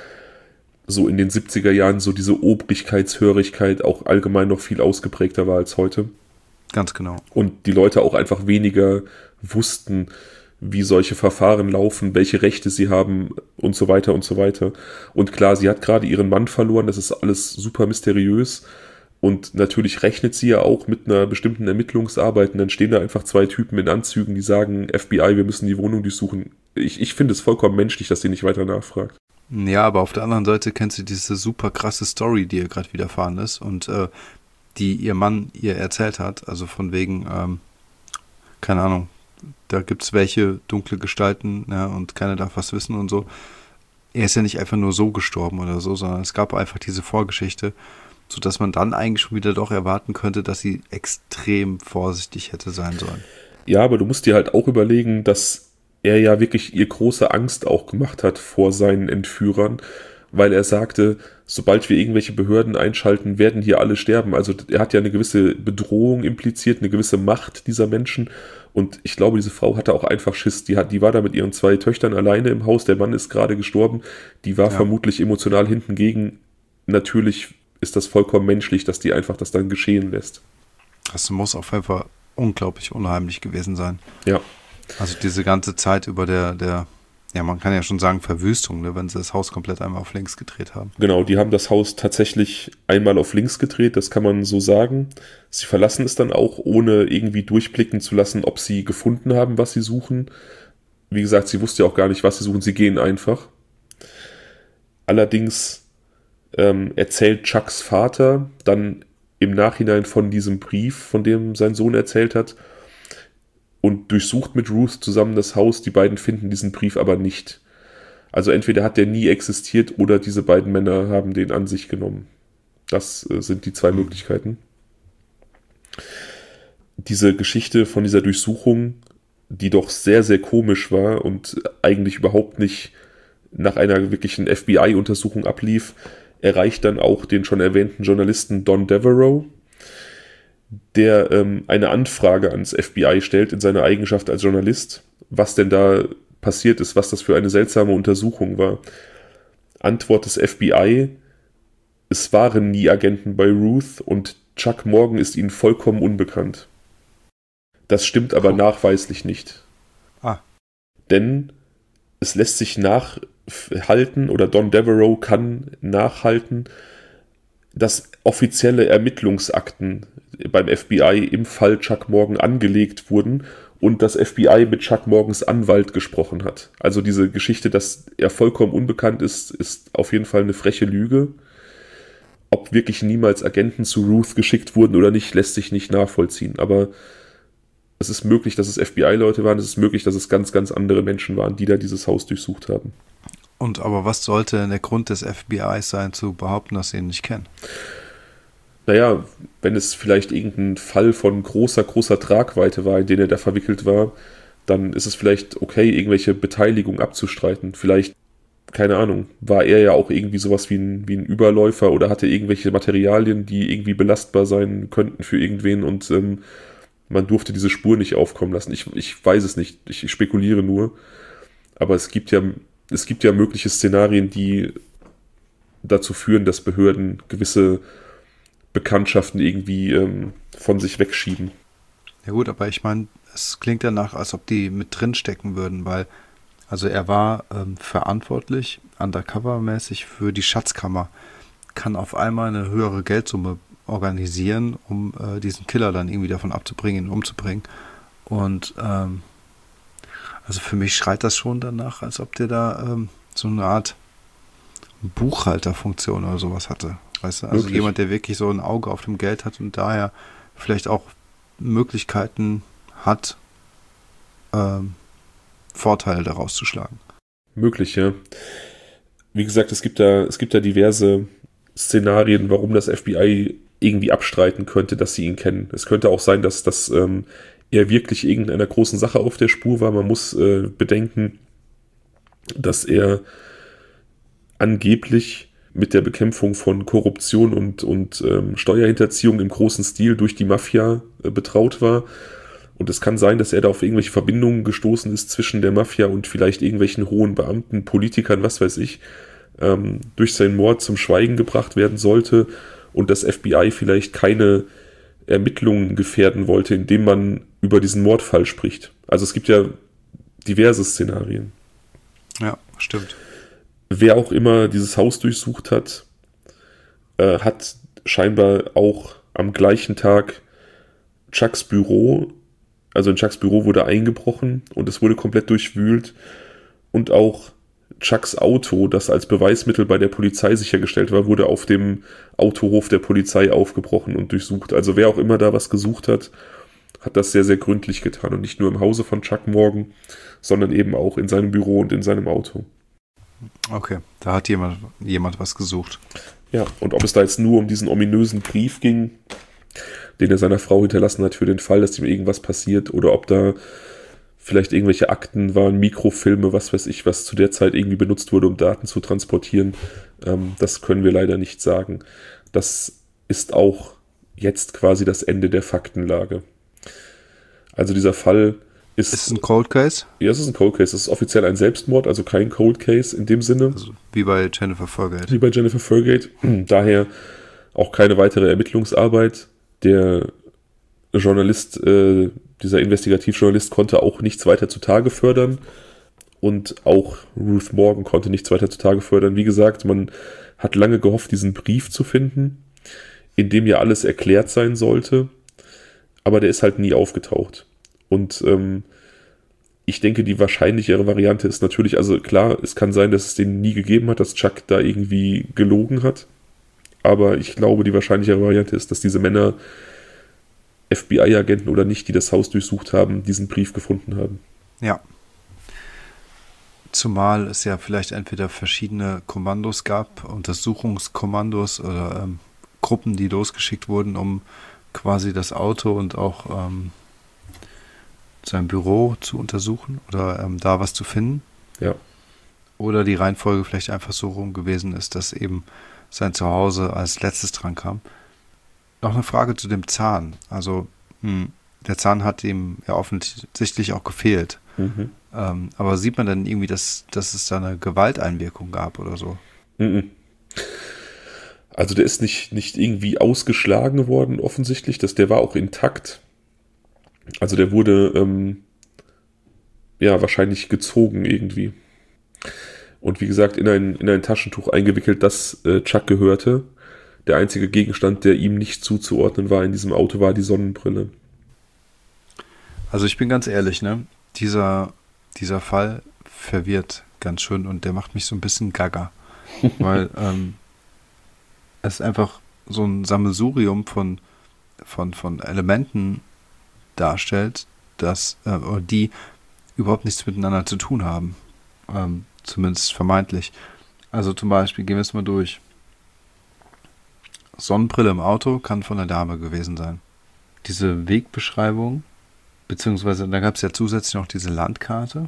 so in den 70er Jahren so diese Obrigkeitshörigkeit auch allgemein noch viel ausgeprägter war als heute. Ganz genau. Und die Leute auch einfach weniger wussten, wie solche Verfahren laufen, welche Rechte sie haben und so weiter und so weiter. Und klar, sie hat gerade ihren Mann verloren, das ist alles super mysteriös. Und natürlich rechnet sie ja auch mit einer bestimmten Ermittlungsarbeit. Und dann stehen da einfach 2 Typen in Anzügen, die sagen, FBI, wir müssen die Wohnung durchsuchen. Ich finde es vollkommen menschlich, dass sie nicht weiter nachfragt. Ja, aber auf der anderen Seite kennst du diese super krasse Story, die ihr gerade widerfahren ist und die ihr Mann ihr erzählt hat. Also von wegen, keine Ahnung, da gibt's welche dunkle Gestalten, ja, und keiner darf was wissen und so. Er ist ja nicht einfach nur so gestorben oder so, sondern es gab einfach diese Vorgeschichte, sodass man dann eigentlich schon wieder doch erwarten könnte, dass sie extrem vorsichtig hätte sein sollen. Ja, aber du musst dir halt auch überlegen, dass er ja wirklich ihr große Angst auch gemacht hat vor seinen Entführern, weil er sagte, sobald wir irgendwelche Behörden einschalten, werden hier alle sterben. Also er hat ja eine gewisse Bedrohung impliziert, eine gewisse Macht dieser Menschen. Und ich glaube, diese Frau hatte auch einfach Schiss. Die war da mit ihren 2 Töchtern alleine im Haus. Der Mann ist gerade gestorben. Die war vermutlich emotional hinten gegen. Natürlich ist das vollkommen menschlich, dass die einfach das dann geschehen lässt. Das muss auf jeden Fall unglaublich unheimlich gewesen sein. Ja. Also diese ganze Zeit über der Ja, man kann ja schon sagen Verwüstung, ne, wenn sie das Haus komplett einmal auf links gedreht haben. Genau, die haben das Haus tatsächlich einmal auf links gedreht, das kann man so sagen. Sie verlassen es dann auch, ohne irgendwie durchblicken zu lassen, ob sie gefunden haben, was sie suchen. Wie gesagt, sie wusste ja auch gar nicht, was sie suchen, sie gehen einfach. Allerdings erzählt Chucks Vater dann im Nachhinein von diesem Brief, von dem sein Sohn erzählt hat, und durchsucht mit Ruth zusammen das Haus. Die beiden finden diesen Brief aber nicht. Also entweder hat der nie existiert oder diese beiden Männer haben den an sich genommen. Das sind die zwei Möglichkeiten. Diese Geschichte von dieser Durchsuchung, die doch sehr, sehr komisch war und eigentlich überhaupt nicht nach einer wirklichen FBI-Untersuchung ablief, erreicht dann auch den schon erwähnten Journalisten Don Devereaux, der eine Anfrage ans FBI stellt in seiner Eigenschaft als Journalist, was denn da passiert ist, was das für eine seltsame Untersuchung war. Antwort des FBI: Es waren nie Agenten bei Ruth und Chuck Morgan ist ihnen vollkommen unbekannt. Das stimmt aber nachweislich nicht. Denn es lässt sich nachhalten, oder Don Devereaux kann nachhalten, dass offizielle Ermittlungsakten beim FBI im Fall Chuck Morgan angelegt wurden und das FBI mit Chuck Morgans Anwalt gesprochen hat. Also diese Geschichte, dass er vollkommen unbekannt ist, ist auf jeden Fall eine freche Lüge. Ob wirklich niemals Agenten zu Ruth geschickt wurden oder nicht, lässt sich nicht nachvollziehen. Aber es ist möglich, dass es FBI-Leute waren, es ist möglich, dass es ganz, ganz andere Menschen waren, die da dieses Haus durchsucht haben. Und aber was sollte denn der Grund des FBIs sein, zu behaupten, dass sie ihn nicht kennen? Naja, wenn es vielleicht irgendein Fall von großer, großer Tragweite war, in den er da verwickelt war, dann ist es vielleicht okay, irgendwelche Beteiligung abzustreiten. Vielleicht, keine Ahnung, war er ja auch irgendwie sowas wie ein Überläufer oder hatte irgendwelche Materialien, die irgendwie belastbar sein könnten für irgendwen und man durfte diese Spur nicht aufkommen lassen. Ich weiß es nicht, ich spekuliere nur. Aber es gibt ja mögliche Szenarien, die dazu führen, dass Behörden gewisse Bekanntschaften irgendwie von sich wegschieben. Ja gut, aber ich meine, es klingt danach, als ob die mit drin stecken würden, weil also er war verantwortlich, undercover-mäßig für die Schatzkammer, kann auf einmal eine höhere Geldsumme organisieren, um diesen Killer dann irgendwie davon abzubringen, ihn umzubringen. Und also für mich schreit das schon danach, als ob der da so eine Art Buchhalterfunktion oder sowas hatte. Weißt du? Also Wirklich? jemand, der wirklich so ein Auge auf dem Geld hat und daher vielleicht auch Möglichkeiten hat, Vorteile daraus zu schlagen. Möglich, ja. Wie gesagt, es gibt da diverse Szenarien, warum das FBI irgendwie abstreiten könnte, dass sie ihn kennen. Es könnte auch sein, dass er wirklich irgendeiner großen Sache auf der Spur war. Man muss bedenken, dass er angeblich mit der Bekämpfung von Korruption und Steuerhinterziehung im großen Stil durch die Mafia betraut war. Und es kann sein, dass er da auf irgendwelche Verbindungen gestoßen ist zwischen der Mafia und vielleicht irgendwelchen hohen Beamten, Politikern, was weiß ich, durch seinen Mord zum Schweigen gebracht werden sollte und das FBI vielleicht keine Ermittlungen gefährden wollte, indem man über diesen Mordfall spricht. Also es gibt ja diverse Szenarien. Ja, stimmt. Wer auch immer dieses Haus durchsucht hat, hat scheinbar auch am gleichen Tag Chucks Büro, also in Chucks Büro wurde eingebrochen und es wurde komplett durchwühlt und auch Chucks Auto, das als Beweismittel bei der Polizei sichergestellt war, wurde auf dem Autohof der Polizei aufgebrochen und durchsucht. Also wer auch immer da was gesucht hat, hat das sehr, sehr gründlich getan und nicht nur im Hause von Chuck Morgan, sondern eben auch in seinem Büro und in seinem Auto. Okay, da hat jemand was gesucht. Ja, und ob es da jetzt nur um diesen ominösen Brief ging, den er seiner Frau hinterlassen hat für den Fall, dass ihm irgendwas passiert, oder ob da vielleicht irgendwelche Akten waren, Mikrofilme, was weiß ich, was zu der Zeit irgendwie benutzt wurde, um Daten zu transportieren, das können wir leider nicht sagen. Das ist auch jetzt quasi das Ende der Faktenlage. Also dieser Fall ist es ein Cold Case? Ja, es ist ein Cold Case. Es ist offiziell ein Selbstmord, also kein Cold Case in dem Sinne. Also wie bei Jennifer Fergate. Wie bei Jennifer Fergate. Daher auch keine weitere Ermittlungsarbeit. Der Journalist, dieser Investigativjournalist konnte auch nichts weiter zutage fördern. und auch Ruth Morgan konnte nichts weiter zutage fördern. Wie gesagt, man hat lange gehofft, diesen Brief zu finden, in dem ja alles erklärt sein sollte, aber der ist halt nie aufgetaucht. Und ich denke, die wahrscheinlichere Variante ist natürlich, also klar, es kann sein, dass es den nie gegeben hat, dass Chuck da irgendwie gelogen hat, aber ich glaube, die wahrscheinlichere Variante ist, dass diese Männer, FBI-Agenten oder nicht, die das Haus durchsucht haben, diesen Brief gefunden haben. Ja. Zumal es ja vielleicht entweder verschiedene Kommandos gab, Untersuchungskommandos oder Gruppen, die losgeschickt wurden, um quasi das Auto und auch sein Büro zu untersuchen oder da was zu finden. Ja. Oder die Reihenfolge vielleicht einfach so rum gewesen ist, dass eben sein Zuhause als letztes dran kam. Noch eine Frage zu dem Zahn. Also der Zahn hat ihm ja offensichtlich auch gefehlt. Mhm. Aber sieht man dann irgendwie, dass es da eine Gewalteinwirkung gab oder so? Mhm. Also der ist nicht irgendwie ausgeschlagen worden offensichtlich. Der war auch intakt. Also der wurde wahrscheinlich gezogen irgendwie. Und wie gesagt, in ein Taschentuch eingewickelt, das Chuck gehörte. Der einzige Gegenstand, der ihm nicht zuzuordnen war in diesem Auto, war die Sonnenbrille. Also ich bin ganz ehrlich, ne? Dieser Fall verwirrt ganz schön und der macht mich so ein bisschen gaga. Weil es ist einfach so ein Sammelsurium von Elementen darstellt, die überhaupt nichts miteinander zu tun haben. Zumindest vermeintlich. Also zum Beispiel, gehen wir es mal durch. Sonnenbrille im Auto kann von der Dame gewesen sein. Diese Wegbeschreibung, beziehungsweise da gab es ja zusätzlich noch diese Landkarte.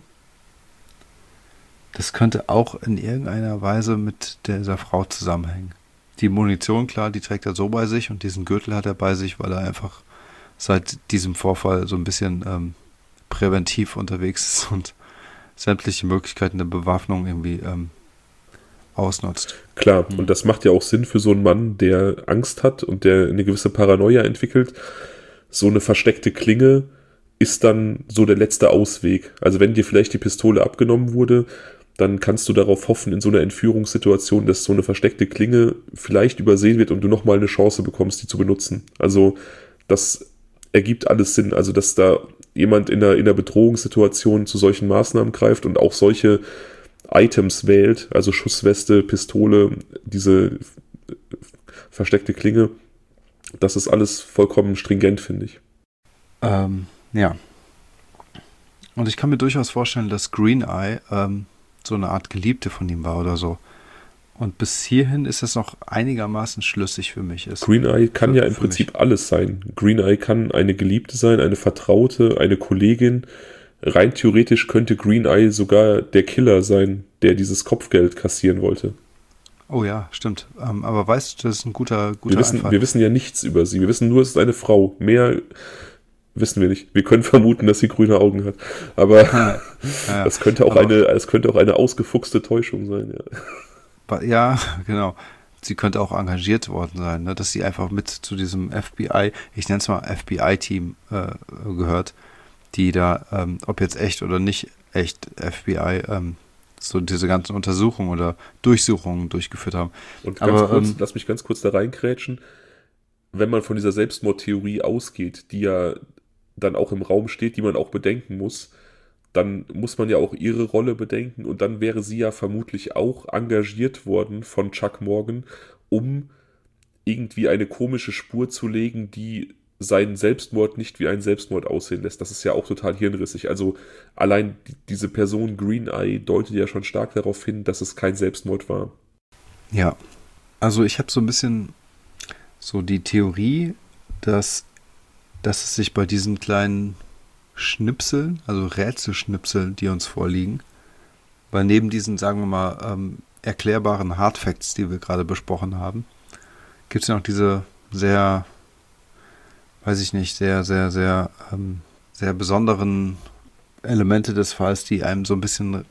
Das könnte auch in irgendeiner Weise mit dieser Frau zusammenhängen. Die Munition, klar, die trägt er so bei sich und diesen Gürtel hat er bei sich, weil er einfach seit diesem Vorfall so ein bisschen präventiv unterwegs ist und sämtliche Möglichkeiten der Bewaffnung irgendwie ausnutzt. Klar, und das macht ja auch Sinn für so einen Mann, der Angst hat und der eine gewisse Paranoia entwickelt. So eine versteckte Klinge ist dann so der letzte Ausweg. Also wenn dir vielleicht die Pistole abgenommen wurde, dann kannst du darauf hoffen, in so einer Entführungssituation, dass so eine versteckte Klinge vielleicht übersehen wird und du nochmal eine Chance bekommst, die zu benutzen. Also das ergibt alles Sinn. Also dass da jemand in einer Bedrohungssituation zu solchen Maßnahmen greift und auch solche Items wählt, also Schussweste, Pistole, diese versteckte Klinge, das ist alles vollkommen stringent, finde ich. Ja. Und ich kann mir durchaus vorstellen, dass Green Eye so eine Art Geliebte von ihm war oder so. Und bis hierhin ist es noch einigermaßen schlüssig für mich. Green Eye kann ja im Prinzip alles sein. Green Eye kann eine Geliebte sein, eine Vertraute, eine Kollegin. Rein theoretisch könnte Green Eye sogar der Killer sein, der dieses Kopfgeld kassieren wollte. Oh ja, stimmt. Aber weißt du, das ist ein guter Einfall. Wir wissen ja nichts über sie. Wir wissen nur, es ist eine Frau. Mehr wissen wir nicht. Wir können vermuten, dass sie grüne Augen hat. Aber das könnte auch eine ausgefuchste Täuschung sein. Ja, genau. Sie könnte auch engagiert worden sein, ne? Dass sie einfach mit zu diesem FBI, ich nenne es mal FBI-Team gehört, die da, ob jetzt echt oder nicht echt FBI, so diese ganzen Untersuchungen oder Durchsuchungen durchgeführt haben. Und lass mich ganz kurz da reinkrätschen. Wenn man von dieser Selbstmordtheorie ausgeht, die ja dann auch im Raum steht, die man auch bedenken muss, dann muss man ja auch ihre Rolle bedenken und dann wäre sie ja vermutlich auch engagiert worden von Chuck Morgan, um irgendwie eine komische Spur zu legen, die seinen Selbstmord nicht wie einen Selbstmord aussehen lässt. Das ist ja auch total hirnrissig. Also allein diese Person Green Eye deutet ja schon stark darauf hin, dass es kein Selbstmord war. Ja, also ich habe so ein bisschen so die Theorie, dass es sich bei diesen kleinen Schnipseln, also Rätselschnipseln, die uns vorliegen, weil neben diesen, sagen wir mal, erklärbaren Hardfacts, die wir gerade besprochen haben, gibt es ja noch diese sehr, weiß ich nicht, sehr, sehr, sehr, sehr besonderen Elemente des Falls, die einem so ein bisschen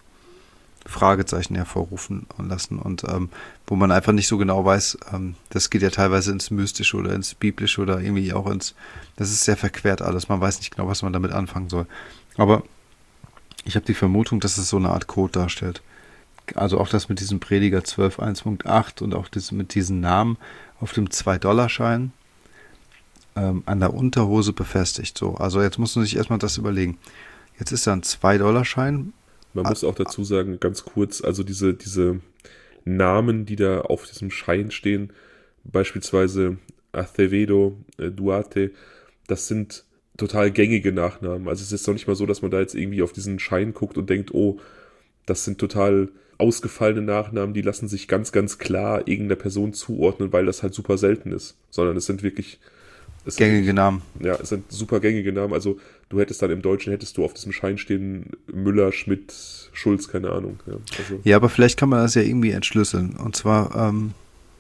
Fragezeichen hervorrufen lassen und wo man einfach nicht so genau weiß, das geht ja teilweise ins Mystische oder ins Biblische oder irgendwie auch das ist sehr verquert alles, man weiß nicht genau, was man damit anfangen soll. Aber Ich habe die Vermutung, dass es so eine Art Code darstellt. Also auch das mit diesem Prediger 12.1.8 und auch das mit diesen Namen auf dem 2-Dollar-Schein an der Unterhose befestigt. So, also jetzt muss man sich erstmal das überlegen. Jetzt ist da ein 2-Dollar-Schein. Man muss auch dazu sagen, ganz kurz, also diese Namen, die da auf diesem Schein stehen, beispielsweise Acevedo, Duarte, das sind total gängige Nachnamen. Also es ist doch nicht mal so, dass man da jetzt irgendwie auf diesen Schein guckt und denkt, oh, das sind total ausgefallene Nachnamen, die lassen sich ganz, ganz klar irgendeiner Person zuordnen, weil das halt super selten ist. Sondern es sind wirklich... Gängige Namen. Ja, es sind super gängige Namen. Also du hättest dann im Deutschen, hättest du auf diesem Schein stehen Müller, Schmidt, Schulz, keine Ahnung. Ja, also. Ja, aber vielleicht kann man das ja irgendwie entschlüsseln. Und zwar habe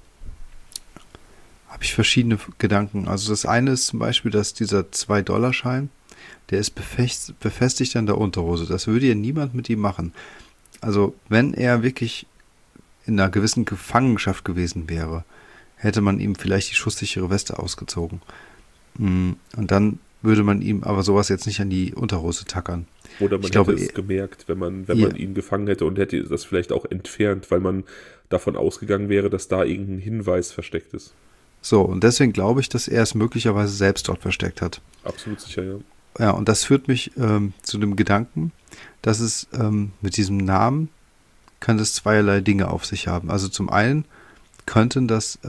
ich verschiedene Gedanken. Also das eine ist zum Beispiel, dass dieser 2-Dollar-Schein, der ist befestigt an der Unterhose. Das würde ja niemand mit ihm machen. Also wenn er wirklich in einer gewissen Gefangenschaft gewesen wäre, hätte man ihm vielleicht die schusssichere Weste ausgezogen. Und dann würde man ihm aber sowas jetzt nicht an die Unterhose tackern. Oder man hätte es gemerkt, wenn man ihn gefangen hätte und hätte das vielleicht auch entfernt, weil man davon ausgegangen wäre, dass da irgendein Hinweis versteckt ist. So, und deswegen glaube ich, dass er es möglicherweise selbst dort versteckt hat. Absolut sicher, ja. Ja, und das führt mich zu dem Gedanken, dass es mit diesem Namen kann es zweierlei Dinge auf sich haben. Also zum einen könnten das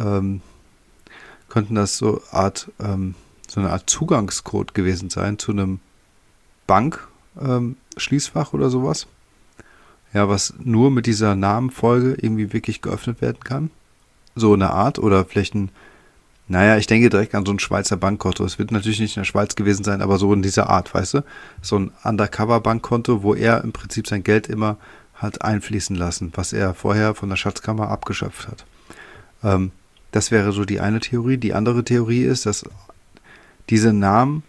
so eine Art Zugangscode gewesen sein zu einem Bank-Schließfach oder sowas. Ja, was nur mit dieser Namenfolge irgendwie wirklich geöffnet werden kann. So eine Art oder vielleicht ich denke direkt an so ein Schweizer Bankkonto. Es wird natürlich nicht in der Schweiz gewesen sein, aber so in dieser Art, weißt du? So ein Undercover-Bankkonto, wo er im Prinzip sein Geld immer hat einfließen lassen, was er vorher von der Schatzkammer abgeschöpft hat. Das wäre so die eine Theorie. Die andere Theorie ist, dass diese Namen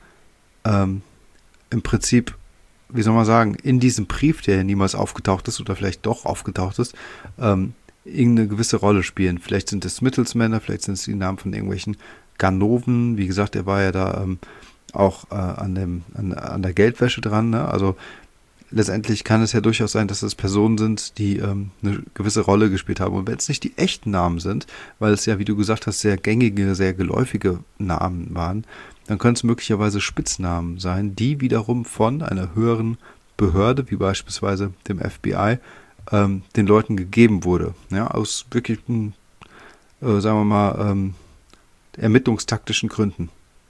im Prinzip, wie soll man sagen, in diesem Brief, der ja niemals aufgetaucht ist oder vielleicht doch aufgetaucht ist, irgendeine gewisse Rolle spielen. Vielleicht sind es Mittelsmänner, vielleicht sind es die Namen von irgendwelchen Ganoven. Wie gesagt, er war ja da auch an der Geldwäsche dran. Ne? Also letztendlich kann es ja durchaus sein, dass es Personen sind, die eine gewisse Rolle gespielt haben. Und wenn es nicht die echten Namen sind, weil es ja, wie du gesagt hast, sehr gängige, sehr geläufige Namen waren, dann können es möglicherweise Spitznamen sein, die wiederum von einer höheren Behörde, wie beispielsweise dem FBI, den Leuten gegeben wurde. Ja, aus wirklichen, sagen wir mal, ermittlungstaktischen Gründen.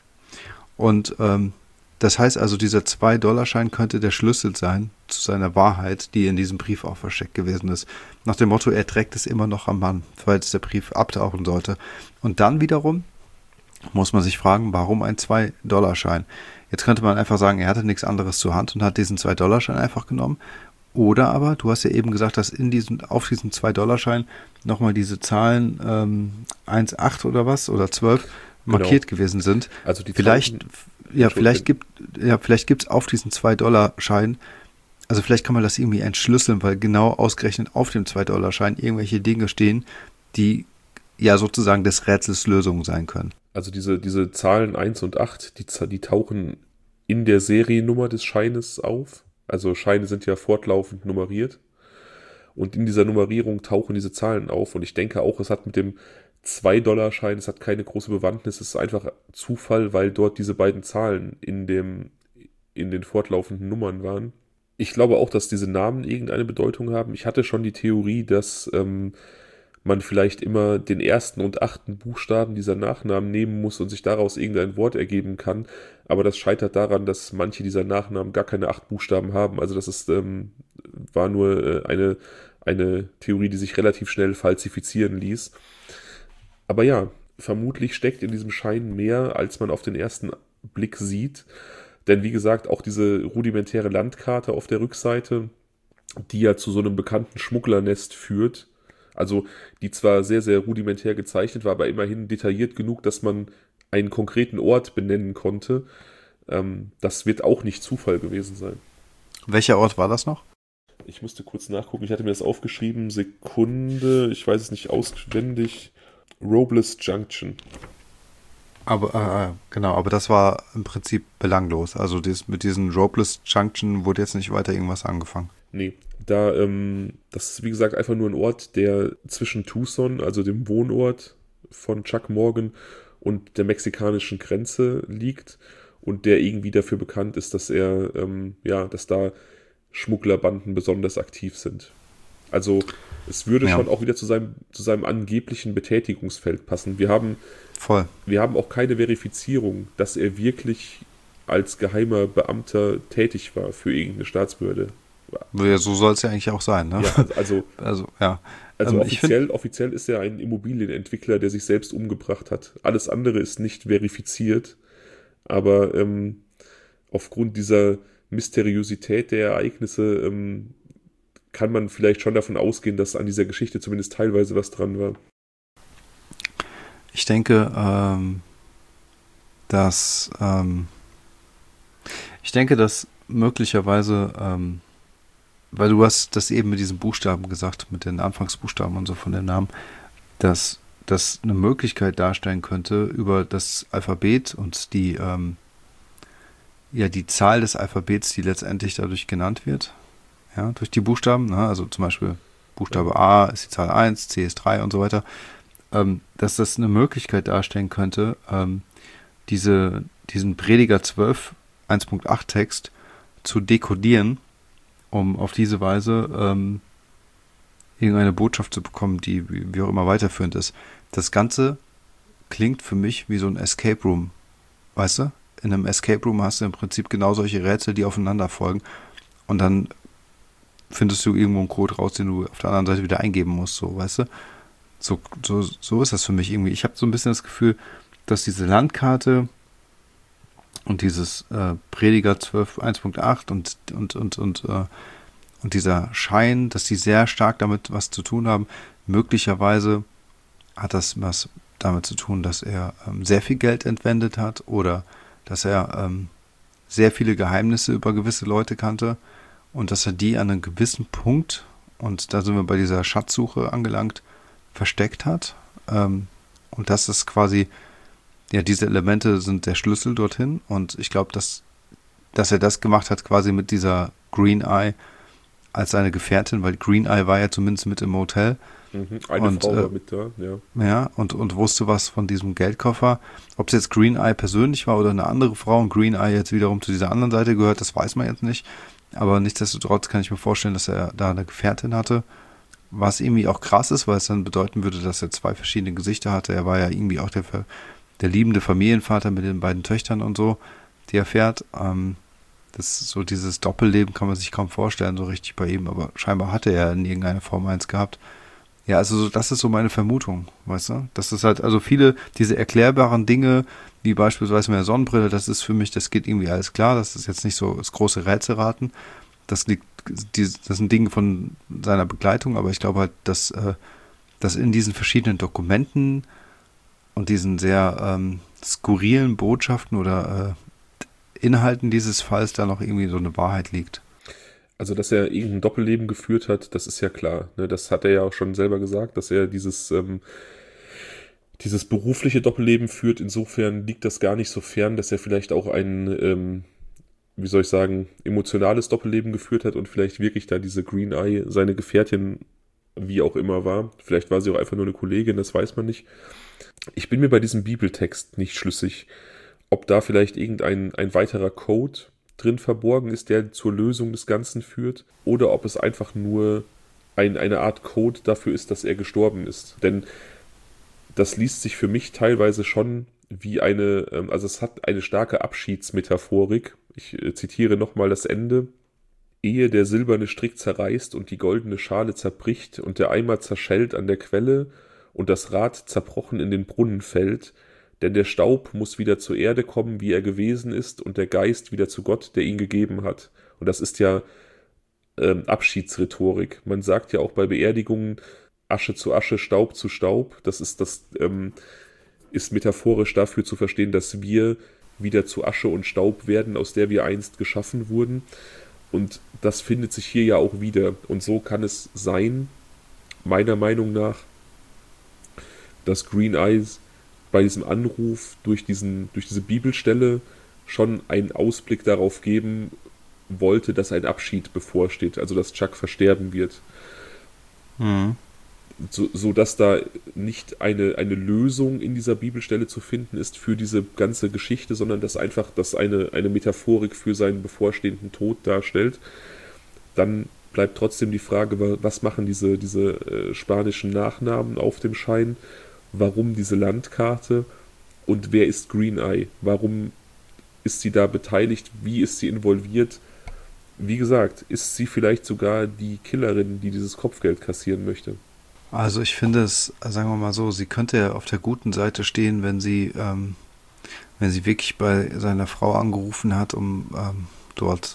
Und das heißt also, dieser 2-Dollar-Schein könnte der Schlüssel sein zu seiner Wahrheit, die in diesem Brief auch versteckt gewesen ist. Nach dem Motto, er trägt es immer noch am Mann, falls der Brief abtauchen sollte. Und dann wiederum muss man sich fragen, warum ein 2-Dollar-Schein? Jetzt könnte man einfach sagen, er hatte nichts anderes zur Hand und hat diesen 2-Dollar-Schein einfach genommen. Oder aber, du hast ja eben gesagt, dass auf diesem 2-Dollar-Schein nochmal diese Zahlen 1,8 oder was oder 12 markiert gewesen sind. Also die vielleicht gibt es auf diesen 2-Dollar-Schein, also vielleicht kann man das irgendwie entschlüsseln, weil genau ausgerechnet auf dem 2-Dollar-Schein irgendwelche Dinge stehen, die ja sozusagen des Rätsels Lösung sein können. Also diese Zahlen 1 und 8, die tauchen in der Seriennummer des Scheines auf. Also Scheine sind ja fortlaufend nummeriert. Und in dieser Nummerierung tauchen diese Zahlen auf. Und ich denke auch, es hat mit dem 2-Dollar-Schein, es hat keine große Bewandtnis, es ist einfach Zufall, weil dort diese beiden Zahlen in den fortlaufenden Nummern waren. Ich glaube auch, dass diese Namen irgendeine Bedeutung haben. Ich hatte schon die Theorie, dass man vielleicht immer den ersten und 8. Buchstaben dieser Nachnamen nehmen muss und sich daraus irgendein Wort ergeben kann. Aber das scheitert daran, dass manche dieser Nachnamen gar keine 8 Buchstaben haben. Also das war nur eine Theorie, die sich relativ schnell falsifizieren ließ. Aber ja, vermutlich steckt in diesem Schein mehr, als man auf den ersten Blick sieht. Denn wie gesagt, auch diese rudimentäre Landkarte auf der Rückseite, die ja zu so einem bekannten Schmugglernest führt, also die zwar sehr, sehr rudimentär gezeichnet war, aber immerhin detailliert genug, dass man einen konkreten Ort benennen konnte, das wird auch nicht Zufall gewesen sein. Welcher Ort war das noch? Ich musste kurz nachgucken, ich hatte mir das aufgeschrieben, Sekunde, ich weiß es nicht auswendig, Robles Junction. Aber genau, aber das war im Prinzip belanglos. Also mit diesen Ropeless Junction wurde jetzt nicht weiter irgendwas angefangen. Nee, das ist wie gesagt einfach nur ein Ort, der zwischen Tucson, also dem Wohnort von Chuck Morgan, und der mexikanischen Grenze liegt und der irgendwie dafür bekannt ist, dass dass da Schmugglerbanden besonders aktiv sind. Also es würde Ja, schon auch wieder zu seinem angeblichen Betätigungsfeld passen. voll. Wir haben auch keine Verifizierung, dass er wirklich als geheimer Beamter tätig war für irgendeine Staatsbehörde. Ja, so soll es ja eigentlich auch sein, ne? Ja, also, Also, ja. also Ich finde, offiziell ist er ein Immobilienentwickler, der sich selbst umgebracht hat. Alles andere ist nicht verifiziert, aber aufgrund dieser Mysteriosität der Ereignisse kann man vielleicht schon davon ausgehen, dass an dieser Geschichte zumindest teilweise was dran war. ich denke, dass, ich denke, dass möglicherweise, weil du hast das eben mit diesen Buchstaben gesagt, mit den Anfangsbuchstaben und so von dem Namen, dass das eine Möglichkeit darstellen könnte über das Alphabet und die Zahl des Alphabets, die letztendlich dadurch genannt wird, ja, durch die Buchstaben, ne? Also zum Beispiel Buchstabe A ist die Zahl 1, C ist 3 und so weiter, dass das eine Möglichkeit darstellen könnte, diesen Prediger 12 1.8 Text zu dekodieren, um auf diese Weise irgendeine Botschaft zu bekommen, die wie auch immer weiterführend ist. Das Ganze klingt für mich wie so ein Escape Room, weißt du? In einem Escape Room hast du im Prinzip genau solche Rätsel, die aufeinander folgen, und dann findest du irgendwo einen Code raus, den du auf der anderen Seite wieder eingeben musst, so, weißt du? So ist das für mich irgendwie. Ich habe so ein bisschen das Gefühl, dass diese Landkarte und dieses Prediger 12 1.8 und dieser Schein, dass die sehr stark damit was zu tun haben. Möglicherweise hat das was damit zu tun, dass er sehr viel Geld entwendet hat oder dass er sehr viele Geheimnisse über gewisse Leute kannte und dass er die an einem gewissen Punkt, und da sind wir bei dieser Schatzsuche angelangt, versteckt hat. Und dass es quasi, ja, diese Elemente sind der Schlüssel dorthin, und ich glaube, dass er das gemacht hat quasi mit dieser Green Eye als seine Gefährtin, weil Green Eye war ja zumindest mit im Hotel. Eine Frau war mit da, ja. Ja, und wusste was von diesem Geldkoffer. Ob es jetzt Green Eye persönlich war oder eine andere Frau und Green Eye jetzt wiederum zu dieser anderen Seite gehört, das weiß man jetzt nicht. Aber nichtsdestotrotz kann ich mir vorstellen, dass er da eine Gefährtin hatte. Was irgendwie auch krass ist, weil es dann bedeuten würde, dass er zwei verschiedene Gesichter hatte. Er war ja irgendwie auch der liebende Familienvater mit den beiden Töchtern und so, die er fährt. Das so dieses Doppelleben kann man sich kaum vorstellen, so richtig bei ihm, aber scheinbar hatte er in irgendeiner Form eins gehabt. Ja, also das ist so meine Vermutung, weißt du? Das ist halt, also viele, diese erklärbaren Dinge, wie beispielsweise mit der Sonnenbrille, das ist für mich, das geht irgendwie alles klar, das ist jetzt nicht so das große Rätselraten. Das sind Dinge von seiner Begleitung, aber ich glaube halt, dass in diesen verschiedenen Dokumenten und diesen sehr skurrilen Botschaften oder Inhalten dieses Falls da noch irgendwie so eine Wahrheit liegt. Also, dass er irgendein Doppelleben geführt hat, das ist ja klar. Ne? Das hat er ja auch schon selber gesagt, dass er dieses berufliche Doppelleben führt. Insofern liegt das gar nicht so fern, dass er vielleicht auch ein, wie soll ich sagen, emotionales Doppelleben geführt hat und vielleicht wirklich da diese Green Eye seine Gefährtin, wie auch immer, war. Vielleicht war sie auch einfach nur eine Kollegin, das weiß man nicht. Ich bin mir bei diesem Bibeltext nicht schlüssig, ob da vielleicht ein weiterer Code drin verborgen ist, der zur Lösung des Ganzen führt, oder ob es einfach nur eine Art Code dafür ist, dass er gestorben ist. Denn das liest sich für mich teilweise schon wie also es hat eine starke Abschiedsmetaphorik. Ich zitiere nochmal das Ende. Ehe der silberne Strick zerreißt und die goldene Schale zerbricht und der Eimer zerschellt an der Quelle und das Rad zerbrochen in den Brunnen fällt, denn der Staub muss wieder zur Erde kommen, wie er gewesen ist, und der Geist wieder zu Gott, der ihn gegeben hat. Und das ist ja Abschiedsrhetorik. Man sagt ja auch bei Beerdigungen Asche zu Asche, Staub zu Staub. Das ist metaphorisch dafür zu verstehen, dass wir wieder zu Asche und Staub werden, aus der wir einst geschaffen wurden. Und das findet sich hier ja auch wieder. Und so kann es sein, meiner Meinung nach, dass Green Eyes bei diesem Anruf durch diese Bibelstelle schon einen Ausblick darauf geben wollte, dass ein Abschied bevorsteht, also dass Chuck versterben wird. Mhm. So dass da nicht eine Lösung in dieser Bibelstelle zu finden ist für diese ganze Geschichte, sondern dass einfach das eine Metaphorik für seinen bevorstehenden Tod darstellt. Dann bleibt trotzdem die Frage, was machen diese spanischen Nachnamen auf dem Schein? Warum diese Landkarte? Und wer ist Green Eye? Warum ist sie da beteiligt? Wie ist sie involviert? Wie gesagt, ist sie vielleicht sogar die Killerin, die dieses Kopfgeld kassieren möchte? Also ich finde es, sagen wir mal so, sie könnte ja auf der guten Seite stehen, wenn sie wirklich bei seiner Frau angerufen hat, um dort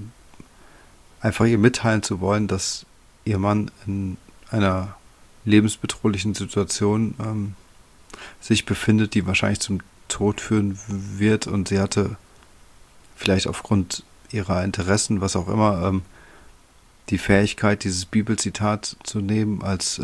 einfach ihr mitteilen zu wollen, dass ihr Mann in einer lebensbedrohlichen Situation sich befindet, die wahrscheinlich zum Tod führen wird, und sie hatte vielleicht aufgrund ihrer Interessen, was auch immer, die Fähigkeit, dieses Bibelzitat zu nehmen als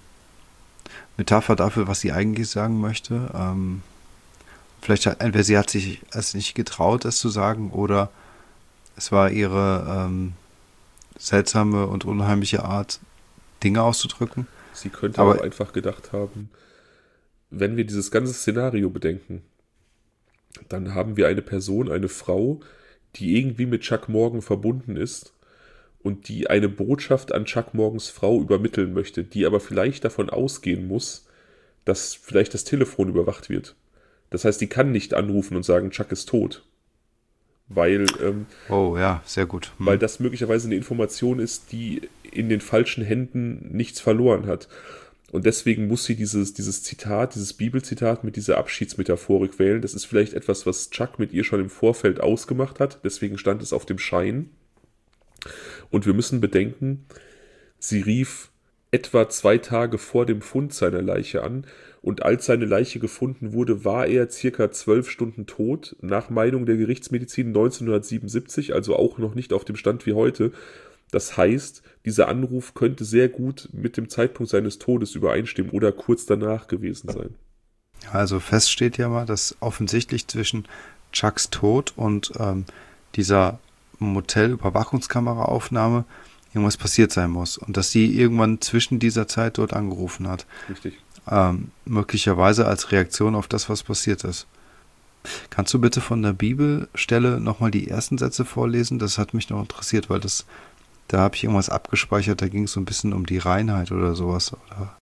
Metapher dafür, was sie eigentlich sagen möchte. Vielleicht entweder sie hat sich es nicht getraut, es zu sagen, oder es war ihre seltsame und unheimliche Art, Dinge auszudrücken. Sie könnte auch einfach gedacht haben, wenn wir dieses ganze Szenario bedenken, dann haben wir eine Person, eine Frau, die irgendwie mit Chuck Morgan verbunden ist und die eine Botschaft an Chuck Morgans Frau übermitteln möchte, die aber vielleicht davon ausgehen muss, dass vielleicht das Telefon überwacht wird. Das heißt, die kann nicht anrufen und sagen, Chuck ist tot. Weil, oh ja, sehr gut. Weil das möglicherweise eine Information ist, die in den falschen Händen nichts verloren hat. Und deswegen muss sie dieses Zitat, dieses Bibelzitat mit dieser Abschiedsmetaphorik wählen. Das ist vielleicht etwas, was Chuck mit ihr schon im Vorfeld ausgemacht hat. Deswegen stand es auf dem Schein. Und wir müssen bedenken, sie rief etwa 2 Tage vor dem Fund seiner Leiche an. Und als seine Leiche gefunden wurde, war er circa 12 Stunden tot, nach Meinung der Gerichtsmedizin 1977, also auch noch nicht auf dem Stand wie heute. Das heißt, dieser Anruf könnte sehr gut mit dem Zeitpunkt seines Todes übereinstimmen oder kurz danach gewesen sein. Also fest steht ja mal, dass offensichtlich zwischen Chucks Tod und dieser Motel-Überwachungskameraaufnahme irgendwas passiert sein muss. Und dass sie irgendwann zwischen dieser Zeit dort angerufen hat. Richtig. Möglicherweise als Reaktion auf das, was passiert ist. Kannst du bitte von der Bibelstelle nochmal die ersten Sätze vorlesen? Das hat mich noch interessiert, weil da habe ich irgendwas abgespeichert, da ging es so ein bisschen um die Reinheit oder sowas. Oder?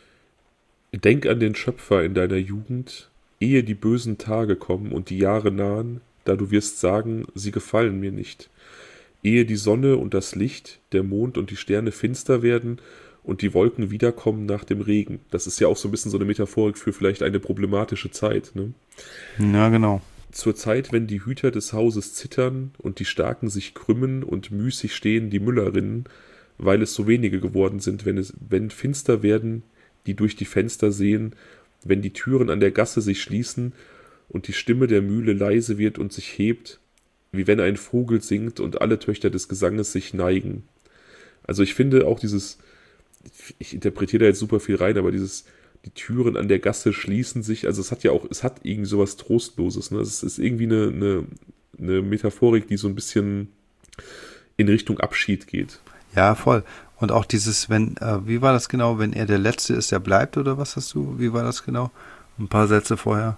Denk an den Schöpfer in deiner Jugend, ehe die bösen Tage kommen und die Jahre nahen, da du wirst sagen, sie gefallen mir nicht. Ehe die Sonne und das Licht, der Mond und die Sterne finster werden und die Wolken wiederkommen nach dem Regen. Das ist ja auch so ein bisschen so eine Metaphorik für vielleicht eine problematische Zeit, ne? Ja, genau. Zur Zeit, wenn die Hüter des Hauses zittern und die Starken sich krümmen und müßig stehen die Müllerinnen, weil es so wenige geworden sind, wenn finster werden, die durch die Fenster sehen, wenn die Türen an der Gasse sich schließen und die Stimme der Mühle leise wird und sich hebt, wie wenn ein Vogel singt und alle Töchter des Gesanges sich neigen. Also ich finde auch ich interpretiere da jetzt super viel rein, aber die Türen an der Gasse schließen sich, also es hat irgendwie sowas Trostloses, ne? Es ist irgendwie eine Metaphorik, die so ein bisschen in Richtung Abschied geht. Ja, voll. Und auch dieses, wie war das genau, wenn er der Letzte ist, der bleibt, oder was hast du, wie war das genau? Ein paar Sätze vorher.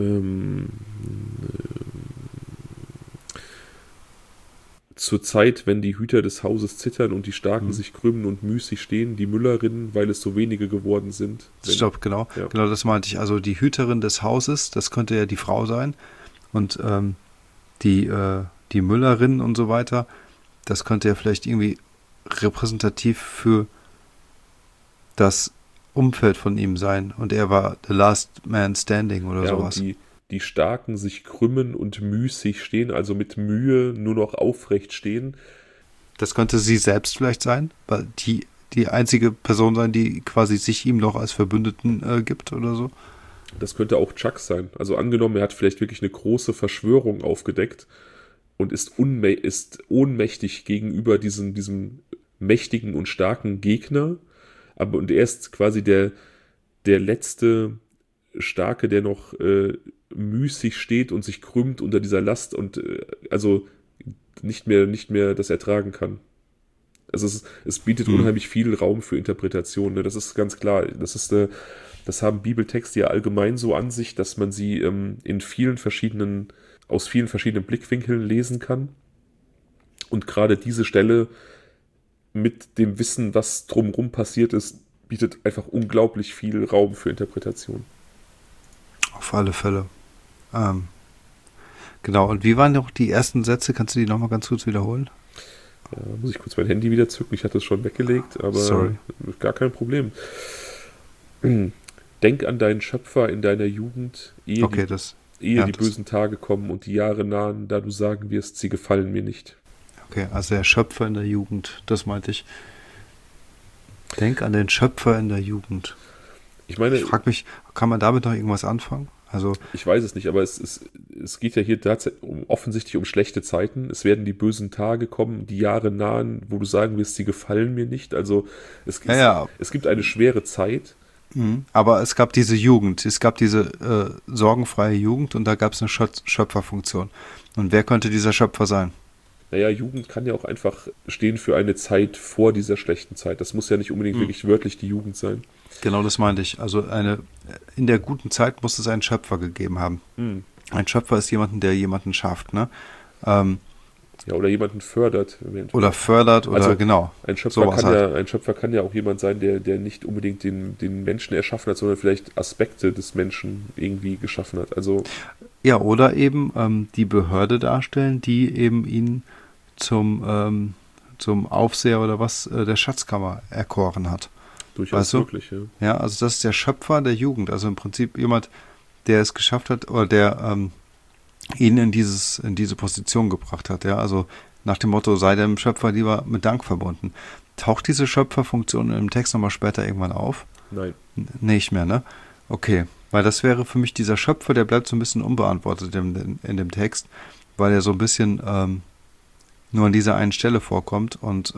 Zur Zeit, wenn die Hüter des Hauses zittern und die Starken sich krümmen und müßig stehen, die Müllerinnen, weil es so wenige geworden sind. Stopp, genau. Ja. Genau, das meinte ich. Also die Hüterin des Hauses, das könnte ja die Frau sein. Und die Müllerin und so weiter, das könnte ja vielleicht irgendwie repräsentativ für das Umfeld von ihm sein. Und er war the last man standing oder sowas. Und die Starken sich krümmen und müßig stehen, also mit Mühe nur noch aufrecht stehen. Das könnte sie selbst vielleicht sein, weil die einzige Person sein, die quasi sich ihm noch als Verbündeten gibt oder so. Das könnte auch Chuck sein. Also angenommen, er hat vielleicht wirklich eine große Verschwörung aufgedeckt und ist ohnmächtig gegenüber diesem mächtigen und starken Gegner. Und er ist quasi der letzte Starke, der noch müßig steht und sich krümmt unter dieser Last und also nicht mehr das ertragen kann. Also es bietet unheimlich viel Raum für Interpretation. Ne? Das ist ganz klar. Das haben Bibeltexte ja allgemein so an sich, dass man sie aus vielen verschiedenen Blickwinkeln lesen kann. Und gerade diese Stelle mit dem Wissen, was drumherum passiert ist, bietet einfach unglaublich viel Raum für Interpretation. Auf alle Fälle. Genau, und wie waren noch die ersten Sätze? Kannst du die nochmal ganz kurz wiederholen? Ja, muss ich kurz mein Handy wieder zücken. Ich hatte es schon weggelegt, aber Sorry. Gar kein Problem. Denk an deinen Schöpfer in deiner Jugend, ehe die bösen Tage kommen und die Jahre nahen, da du sagen wirst, sie gefallen mir nicht. Okay, also der Schöpfer in der Jugend, das meinte ich. Denk an den Schöpfer in der Jugend. Ich meine, ich frage mich, kann man damit noch irgendwas anfangen? Also ich weiß es nicht, aber es geht ja hier offensichtlich um schlechte Zeiten. Es werden die bösen Tage kommen, die Jahre nahen, wo du sagen wirst, sie gefallen mir nicht. Also es gibt eine schwere Zeit. Aber es gab diese Jugend, es gab diese sorgenfreie Jugend und da gab es eine Schöpferfunktion. Und wer könnte dieser Schöpfer sein? Naja, Jugend kann ja auch einfach stehen für eine Zeit vor dieser schlechten Zeit. Das muss ja nicht unbedingt wirklich wörtlich die Jugend sein. Genau, das meinte ich. Also in der guten Zeit muss es einen Schöpfer gegeben haben. Ein Schöpfer ist jemanden, der jemanden schafft, ne? Ja, oder jemanden fördert. Oder fördert, oder genau. Ein Schöpfer kann ja auch jemand sein, der nicht unbedingt den Menschen erschaffen hat, sondern vielleicht Aspekte des Menschen irgendwie geschaffen hat. Also ja, oder eben die Behörde darstellen, die eben ihn zum Aufseher oder was der Schatzkammer erkoren hat. Durchaus möglich, ja. Ja, also das ist der Schöpfer der Jugend. Also im Prinzip jemand, der es geschafft hat oder der ihn in diese Position gebracht hat. Ja, also nach dem Motto, sei dem Schöpfer lieber mit Dank verbunden. Taucht diese Schöpferfunktion im Text nochmal später irgendwann auf? Nein. Nicht mehr, ne? Okay, weil das wäre für mich dieser Schöpfer, der bleibt so ein bisschen unbeantwortet in dem Text, weil er so ein bisschen nur an dieser einen Stelle vorkommt und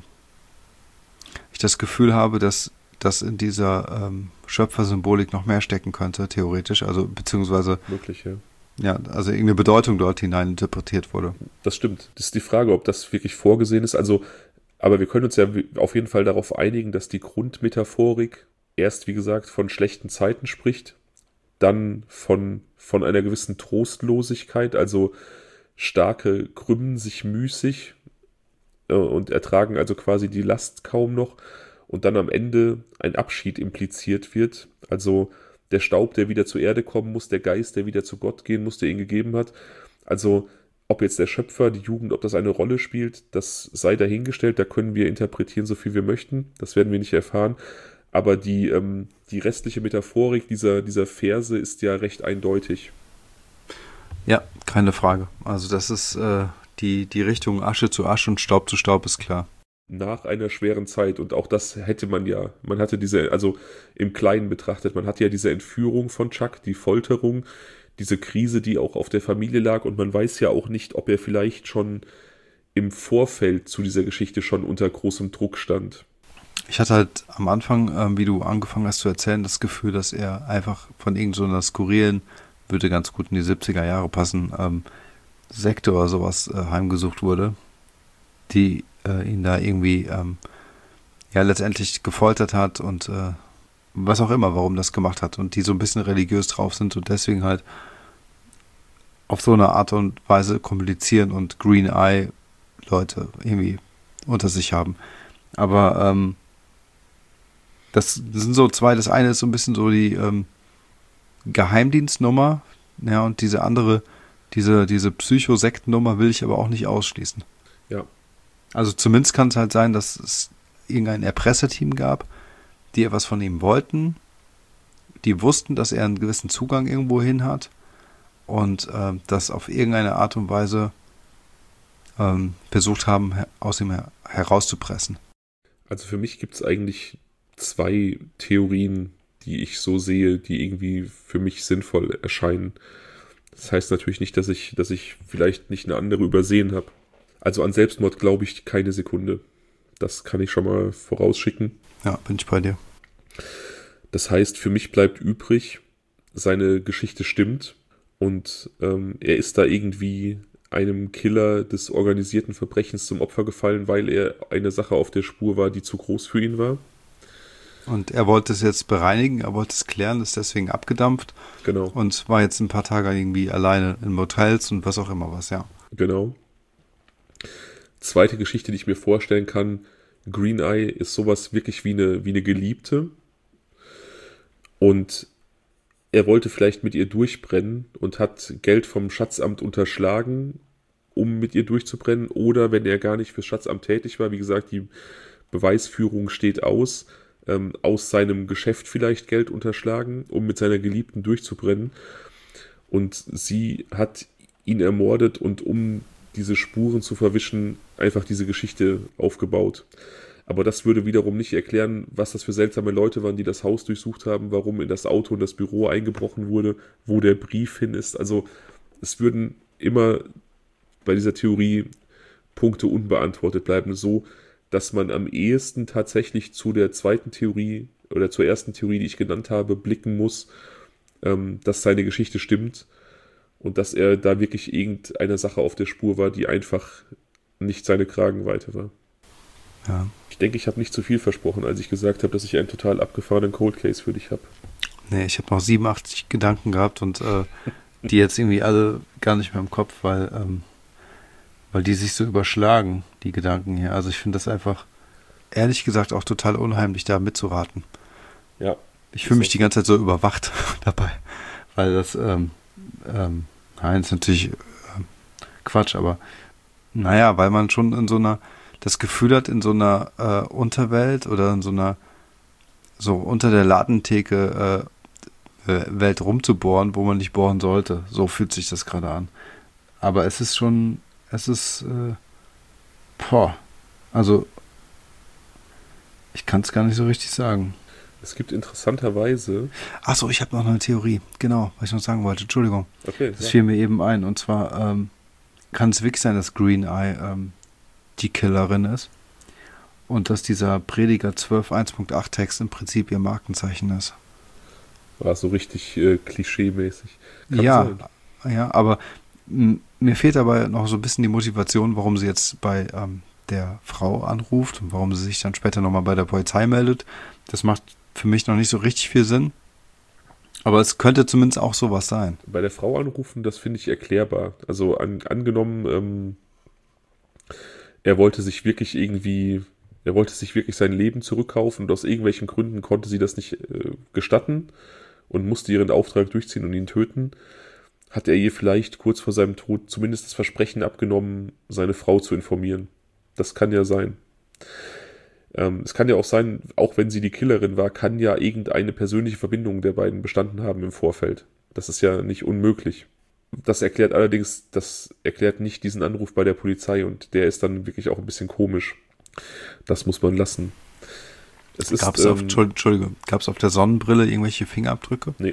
ich das Gefühl habe, dass in dieser Schöpfersymbolik noch mehr stecken könnte, theoretisch, also beziehungsweise möglich, ja. Ja, also irgendeine Bedeutung dort hinein interpretiert wurde. Das stimmt. Das ist die Frage, ob das wirklich vorgesehen ist. Also, aber wir können uns ja auf jeden Fall darauf einigen, dass die Grundmetaphorik erst, wie gesagt, von schlechten Zeiten spricht, dann von einer gewissen Trostlosigkeit, also Starke krümmen sich müßig und ertragen also quasi die Last kaum noch und dann am Ende ein Abschied impliziert wird, also der Staub, der wieder zur Erde kommen muss, der Geist, der wieder zu Gott gehen muss, der ihn gegeben hat. Also ob jetzt der Schöpfer, die Jugend, ob das eine Rolle spielt, das sei dahingestellt, da können wir interpretieren, so viel wir möchten, das werden wir nicht erfahren. Aber die restliche Metaphorik dieser Verse ist ja recht eindeutig. Ja, keine Frage. Also das ist die Richtung Asche zu Asche und Staub zu Staub ist klar. Nach einer schweren Zeit und auch das hätte man hatte also im Kleinen betrachtet, man hatte ja diese Entführung von Chuck, die Folterung, diese Krise, die auch auf der Familie lag und man weiß ja auch nicht, ob er vielleicht schon im Vorfeld zu dieser Geschichte schon unter großem Druck stand. Ich hatte halt am Anfang, wie du angefangen hast zu erzählen, das Gefühl, dass er einfach von irgendeiner skurrilen, würde ganz gut in die 70er Jahre passen, Sekte oder sowas heimgesucht wurde, die ihn da irgendwie letztendlich gefoltert hat und was auch immer, warum das gemacht hat und die so ein bisschen religiös drauf sind und deswegen halt auf so eine Art und Weise kommunizieren und Green Eye Leute irgendwie unter sich haben. Aber das sind so zwei, das eine ist so ein bisschen so die Geheimdienstnummer, ja, und diese andere, diese Psychosektennummer will ich aber auch nicht ausschließen. Ja. Also zumindest kann es halt sein, dass es irgendein Erpresserteam gab, die etwas von ihm wollten, die wussten, dass er einen gewissen Zugang irgendwo hin hat und das auf irgendeine Art und Weise versucht haben, aus ihm herauszupressen. Also für mich gibt es eigentlich zwei Theorien, die ich so sehe, die irgendwie für mich sinnvoll erscheinen. Das heißt natürlich nicht, dass ich vielleicht nicht eine andere übersehen habe. Also an Selbstmord glaube ich keine Sekunde. Das kann ich schon mal vorausschicken. Ja, bin ich bei dir. Das heißt, für mich bleibt übrig, seine Geschichte stimmt und er ist da irgendwie einem Killer des organisierten Verbrechens zum Opfer gefallen, weil er eine Sache auf der Spur war, die zu groß für ihn war. Und er wollte es jetzt bereinigen, er wollte es klären, ist deswegen abgedampft. Genau. Und war jetzt ein paar Tage irgendwie alleine in Motels und was auch immer was, ja. Genau. Zweite Geschichte, die ich mir vorstellen kann, Green Eye ist sowas wirklich wie eine Geliebte. Und er wollte vielleicht mit ihr durchbrennen und hat Geld vom Schatzamt unterschlagen, um mit ihr durchzubrennen. Oder wenn er gar nicht fürs Schatzamt tätig war, wie gesagt, die Beweisführung steht aus seinem Geschäft vielleicht Geld unterschlagen, um mit seiner Geliebten durchzubrennen. Und sie hat ihn ermordet und um diese Spuren zu verwischen, einfach diese Geschichte aufgebaut. Aber das würde wiederum nicht erklären, was das für seltsame Leute waren, die das Haus durchsucht haben, warum in das Auto und das Büro eingebrochen wurde, wo der Brief hin ist. Also es würden immer bei dieser Theorie Punkte unbeantwortet bleiben, so dass man am ehesten tatsächlich zu der zweiten Theorie oder zur ersten Theorie, die ich genannt habe, blicken muss, dass seine Geschichte stimmt und dass er da wirklich irgendeiner Sache auf der Spur war, die einfach nicht seine Kragenweite war. Ja. Ich denke, ich habe nicht zu viel versprochen, als ich gesagt habe, dass ich einen total abgefahrenen Cold Case für dich habe. Nee, ich habe noch 87 Gedanken gehabt und die jetzt irgendwie alle gar nicht mehr im Kopf, weil die sich so überschlagen, die Gedanken hier. Also ich finde das einfach, ehrlich gesagt, auch total unheimlich, da mitzuraten. Ja. Ich fühle mich die ganze Zeit so überwacht dabei, weil das, nein, ist natürlich Quatsch, aber naja, weil man schon in so einer, das Gefühl hat, in so einer Unterwelt oder in so einer, so unter der Ladentheke Welt rumzubohren, wo man nicht bohren sollte. So fühlt sich das gerade an. Aber es ist schon, also ich kann es gar nicht so richtig sagen. Es gibt interessanterweise... Achso, ich habe noch eine Theorie. Genau, was ich noch sagen wollte. Entschuldigung. Okay. Das fiel mir eben ein. Und zwar kann es wirklich sein, dass Green Eye die Killerin ist und dass dieser Prediger 12.1.8 Text im Prinzip ihr Markenzeichen ist. War so richtig klischee-mäßig. Ja, aber mir fehlt dabei noch so ein bisschen die Motivation, warum sie jetzt bei der Frau anruft und warum sie sich dann später nochmal bei der Polizei meldet. Das macht für mich noch nicht so richtig viel Sinn. Aber es könnte zumindest auch sowas sein. Bei der Frau anrufen, das finde ich erklärbar. Also angenommen, er wollte sich wirklich sein Leben zurückkaufen und aus irgendwelchen Gründen konnte sie das nicht gestatten und musste ihren Auftrag durchziehen und ihn töten. Hat er ihr vielleicht kurz vor seinem Tod zumindest das Versprechen abgenommen, seine Frau zu informieren. Das kann ja sein. Es kann ja auch sein, auch wenn sie die Killerin war, kann ja irgendeine persönliche Verbindung der beiden bestanden haben im Vorfeld. Das ist ja nicht unmöglich. Das erklärt nicht diesen Anruf bei der Polizei und der ist dann wirklich auch ein bisschen komisch. Das muss man lassen. Gab es auf der Sonnenbrille irgendwelche Fingerabdrücke? Nee.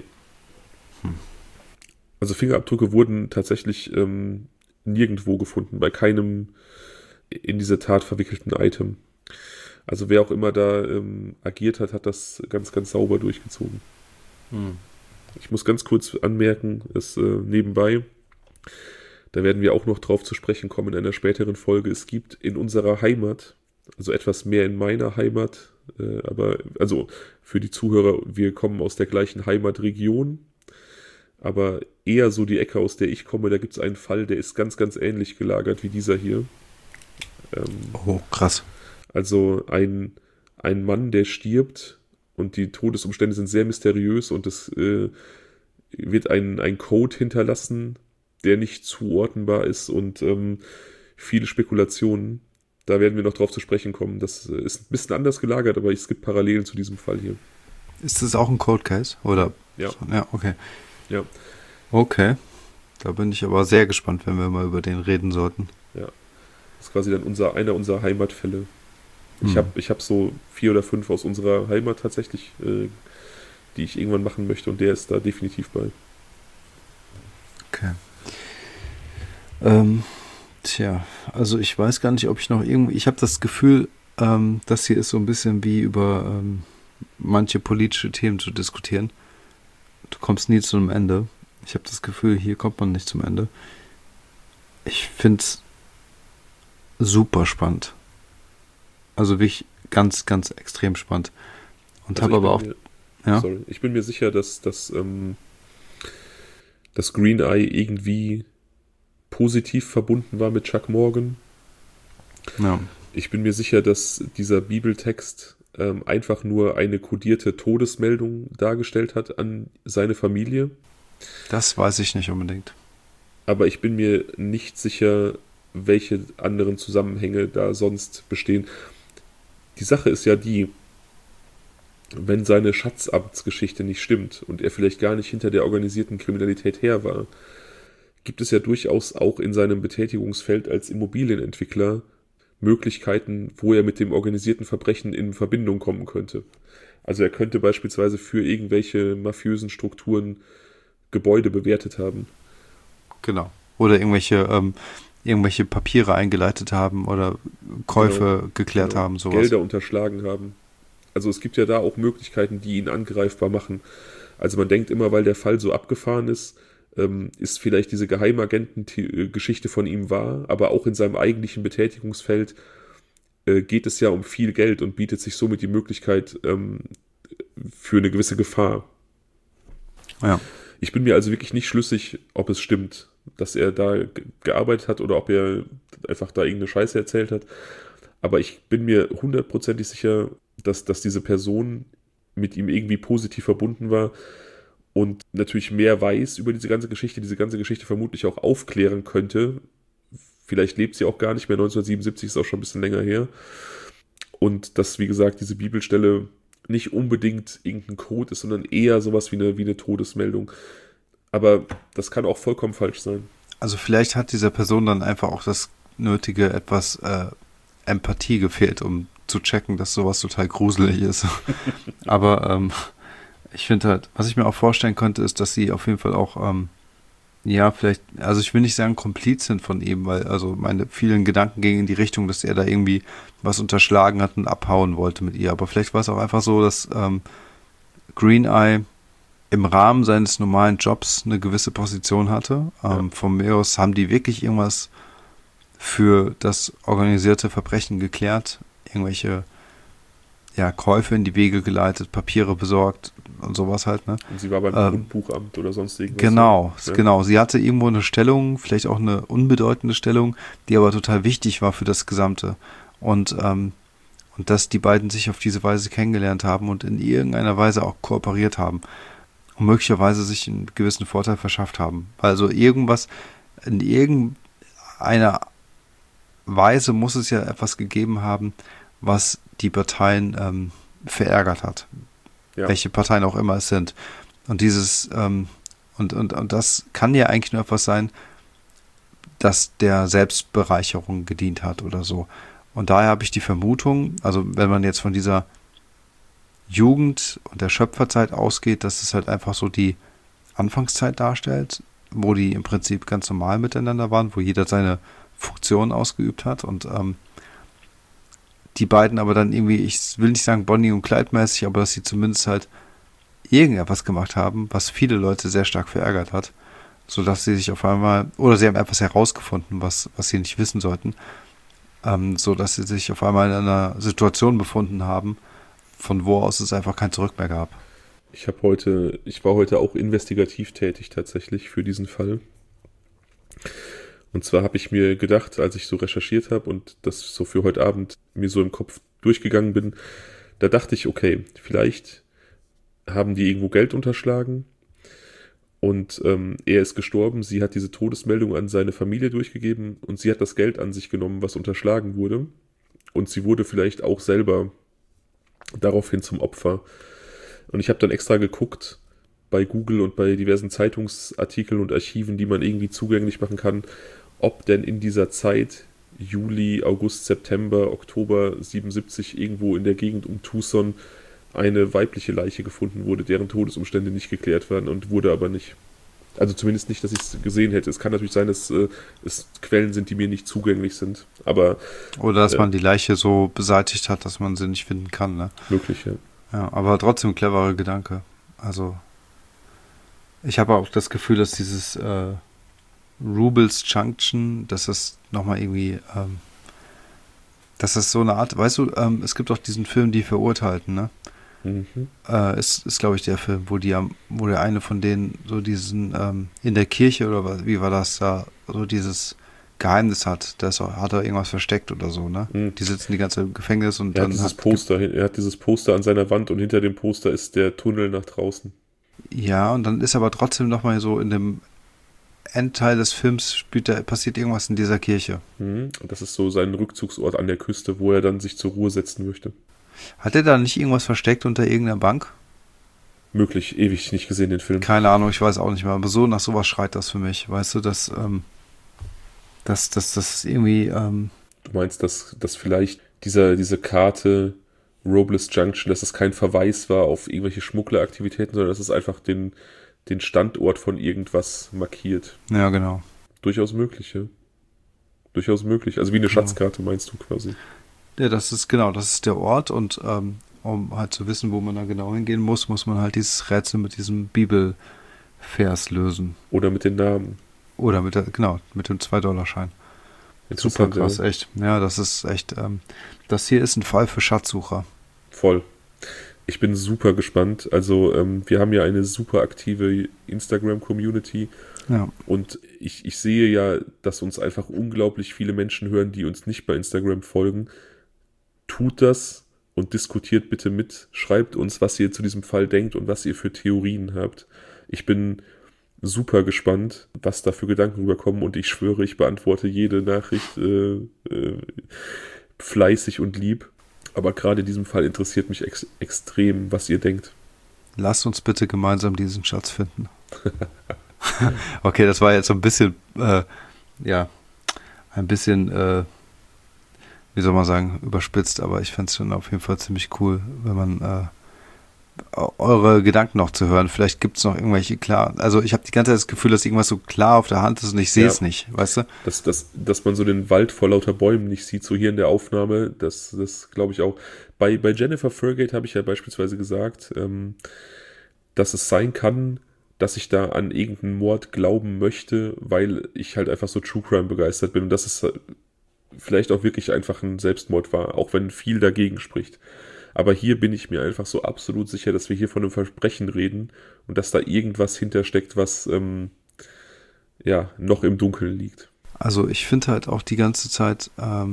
Also Fingerabdrücke wurden tatsächlich nirgendwo gefunden, bei keinem in diese Tat verwickelten Item. Also wer auch immer da agiert hat, hat das ganz, ganz sauber durchgezogen. Ich muss ganz kurz anmerken, nebenbei, da werden wir auch noch drauf zu sprechen kommen in einer späteren Folge, es gibt in unserer Heimat, also etwas mehr in meiner Heimat, aber also für die Zuhörer, wir kommen aus der gleichen Heimatregion, aber eher so die Ecke, aus der ich komme, da gibt es einen Fall, der ist ganz, ganz ähnlich gelagert wie dieser hier. Oh, krass. Also ein Mann, der stirbt und die Todesumstände sind sehr mysteriös und es wird ein Code hinterlassen, der nicht zuordnenbar ist und viele Spekulationen. Da werden wir noch drauf zu sprechen kommen. Das ist ein bisschen anders gelagert, aber es gibt Parallelen zu diesem Fall hier. Ist das auch ein Cold Case? Oder? Ja. Ja, okay. Ja. Okay. Da bin ich aber sehr gespannt, wenn wir mal über den reden sollten. Ja. Das ist quasi dann einer unserer Heimatfälle. Ich hab so 4 oder 5 aus unserer Heimat tatsächlich, die ich irgendwann machen möchte und der ist da definitiv bei. Okay. Also ich weiß gar nicht, ob ich noch irgendwie, ich habe das Gefühl, das hier ist so ein bisschen wie über manche politische Themen zu diskutieren. du kommst nie zu einem Ende. Ich habe das Gefühl, hier kommt man nicht zum Ende. Ich finde es super spannend. Also wirklich ganz, ganz extrem spannend. Und Also habe aber auch... ich bin mir sicher, dass das Green Eye irgendwie positiv verbunden war mit Chuck Morgan. Ja. Ich bin mir sicher, dass dieser Bibeltext einfach nur eine kodierte Todesmeldung dargestellt hat an seine Familie. Das weiß ich nicht unbedingt. Aber ich bin mir nicht sicher, welche anderen Zusammenhänge da sonst bestehen. Die Sache ist ja die, wenn seine Schatzamtsgeschichte nicht stimmt und er vielleicht gar nicht hinter der organisierten Kriminalität her war, gibt es ja durchaus auch in seinem Betätigungsfeld als Immobilienentwickler Möglichkeiten, wo er mit dem organisierten Verbrechen in Verbindung kommen könnte. Also er könnte beispielsweise für irgendwelche mafiösen Strukturen Gebäude bewertet haben. Genau. Oder irgendwelche Papiere eingeleitet haben oder Käufe geklärt haben, sowas. Gelder unterschlagen haben. Also es gibt ja da auch Möglichkeiten, die ihn angreifbar machen. Also man denkt immer, weil der Fall so abgefahren ist vielleicht diese Geheimagenten-Geschichte von ihm wahr, aber auch in seinem eigentlichen Betätigungsfeld geht es ja um viel Geld und bietet sich somit die Möglichkeit für eine gewisse Gefahr. Ja. Ich bin mir also wirklich nicht schlüssig, ob es stimmt, dass er da gearbeitet hat oder ob er einfach da irgendeine Scheiße erzählt hat. Aber ich bin mir 100%ig sicher, dass diese Person mit ihm irgendwie positiv verbunden war und natürlich mehr weiß über diese ganze Geschichte vermutlich auch aufklären könnte. Vielleicht lebt sie auch gar nicht mehr, 1977 ist auch schon ein bisschen länger her. Und dass, wie gesagt, diese Bibelstelle nicht unbedingt irgendein Code ist, sondern eher sowas wie eine Todesmeldung. Aber das kann auch vollkommen falsch sein. Also vielleicht hat dieser Person dann einfach auch das nötige etwas Empathie gefehlt, um zu checken, dass sowas total gruselig ist. Aber ich finde halt, was ich mir auch vorstellen könnte, ist, dass sie auf jeden Fall auch, vielleicht, also ich will nicht sagen Kompliz sind von ihm, weil also meine vielen Gedanken gingen in die Richtung, dass er da irgendwie was unterschlagen hat und abhauen wollte mit ihr. Aber vielleicht war es auch einfach so, dass Green Eye im Rahmen seines normalen Jobs eine gewisse Position hatte. Von mir aus haben die wirklich irgendwas für das organisierte Verbrechen geklärt, irgendwelche Käufe in die Wege geleitet, Papiere besorgt und sowas halt, ne? Und sie war beim Grundbuchamt oder sonst irgendwas. Genau. Sie hatte irgendwo eine Stellung, vielleicht auch eine unbedeutende Stellung, die aber total wichtig war für das Gesamte. Und dass die beiden sich auf diese Weise kennengelernt haben und in irgendeiner Weise auch kooperiert haben und möglicherweise sich einen gewissen Vorteil verschafft haben. Also irgendwas, in irgendeiner Weise muss es ja etwas gegeben haben, was die Parteien verärgert hat. Ja. Welche Parteien auch immer es sind. Und dieses und das kann ja eigentlich nur etwas sein, das der Selbstbereicherung gedient hat oder so. Und daher habe ich die Vermutung, also wenn man jetzt von dieser Jugend und der Schöpferzeit ausgeht, dass es halt einfach so die Anfangszeit darstellt, wo die im Prinzip ganz normal miteinander waren, wo jeder seine Funktion ausgeübt hat und die beiden aber dann irgendwie, ich will nicht sagen Bonnie und Clyde mäßig, aber dass sie zumindest halt irgendetwas gemacht haben, was viele Leute sehr stark verärgert hat, sodass sie sich auf einmal, oder sie haben etwas herausgefunden, was sie nicht wissen sollten, sodass sie sich auf einmal in einer Situation befunden haben, von wo aus es einfach kein Zurück mehr gab. Ich war heute auch investigativ tätig tatsächlich für diesen Fall. Und zwar habe ich mir gedacht, als ich so recherchiert habe und das so für heute Abend mir so im Kopf durchgegangen bin, da dachte ich, okay, vielleicht haben die irgendwo Geld unterschlagen und er ist gestorben, sie hat diese Todesmeldung an seine Familie durchgegeben und sie hat das Geld an sich genommen, was unterschlagen wurde und sie wurde vielleicht auch selber daraufhin zum Opfer. Und ich habe dann extra geguckt bei Google und bei diversen Zeitungsartikeln und Archiven, die man irgendwie zugänglich machen kann, ob denn in dieser Zeit, Juli, August, September, Oktober 77, irgendwo in der Gegend um Tucson eine weibliche Leiche gefunden wurde, deren Todesumstände nicht geklärt waren und wurde aber nicht. Also zumindest nicht, dass ich es gesehen hätte. Es kann natürlich sein, dass es Quellen sind, die mir nicht zugänglich sind. Aber oder dass man die Leiche so beseitigt hat, dass man sie nicht finden kann. Ne? Möglich, ja. Ja, aber trotzdem cleverer Gedanke. Also Ich habe auch das Gefühl, dass dieses Rubel's Junction, dass das nochmal irgendwie, dass das so eine Art, weißt du, es gibt auch diesen Film Die Verurteilten, ne? Mhm. Ist glaube ich, der Film, wo der eine von denen so diesen, in der Kirche oder wie war das da, so dieses Geheimnis hat, hat er irgendwas versteckt oder so, ne? Mhm. Die sitzen die ganze Zeit im Gefängnis und Er hat dann dieses Poster, er hat dieses Poster an seiner Wand und hinter dem Poster ist der Tunnel nach draußen. ja, und dann ist aber trotzdem nochmal so in dem Endteil des Films passiert irgendwas in dieser Kirche. Mhm. Und das ist so sein Rückzugsort an der Küste, wo er dann sich zur Ruhe setzen möchte. Hat er da nicht irgendwas versteckt unter irgendeiner Bank? Möglich, ewig nicht gesehen, den Film. Keine Ahnung, ich weiß auch nicht mehr, aber so nach sowas schreit das für mich, weißt du, das irgendwie, Du meinst, dass vielleicht diese Karte Robles Junction, dass es kein Verweis war auf irgendwelche Schmuggleraktivitäten, sondern dass es einfach den Standort von irgendwas markiert. ja genau. Durchaus möglich, ja. Durchaus möglich. Also wie eine Schatzkarte meinst du quasi. Ja, das ist der Ort und um halt zu wissen, wo man da genau hingehen muss, muss man halt dieses Rätsel mit diesem Bibelvers lösen. Oder mit den Namen. Oder mit dem 2-Dollar-Schein. Super Interessant, krass, ja. echt. Ja, das ist echt, das hier ist ein Fall für Schatzsucher. Voll. Ich bin super gespannt. Also wir haben ja eine super aktive Instagram-Community Ja. und ich sehe ja, dass uns einfach unglaublich viele Menschen hören, die uns nicht bei Instagram folgen. Tut das und diskutiert bitte mit. Schreibt uns, was ihr zu diesem Fall denkt und was ihr für Theorien habt. Ich bin super gespannt, was da für Gedanken rüberkommen und ich schwöre, ich beantworte jede Nachricht fleißig und lieb. Aber gerade in diesem Fall interessiert mich extrem, was ihr denkt. Lasst uns bitte gemeinsam diesen Schatz finden. Okay, das war jetzt so ein bisschen, ein bisschen, wie soll man sagen, überspitzt, aber ich fände es schon auf jeden Fall ziemlich cool, wenn man eure Gedanken noch zu hören. Vielleicht gibt es noch irgendwelche klar. Also ich habe die ganze Zeit das Gefühl, dass irgendwas so klar auf der Hand ist und ich sehe es nicht, weißt du? Dass man so den Wald vor lauter Bäumen nicht sieht, so hier in der Aufnahme, das glaube ich auch. Bei Jennifer Fergate habe ich ja beispielsweise gesagt, dass es sein kann, dass ich da an irgendeinen Mord glauben möchte, weil ich halt einfach so True Crime begeistert bin und dass es vielleicht auch wirklich einfach ein Selbstmord war, auch wenn viel dagegen spricht. Aber hier bin ich mir einfach so absolut sicher, dass wir hier von einem Verbrechen reden und dass da irgendwas hintersteckt, was noch im Dunkeln liegt. Also ich finde halt auch die ganze Zeit,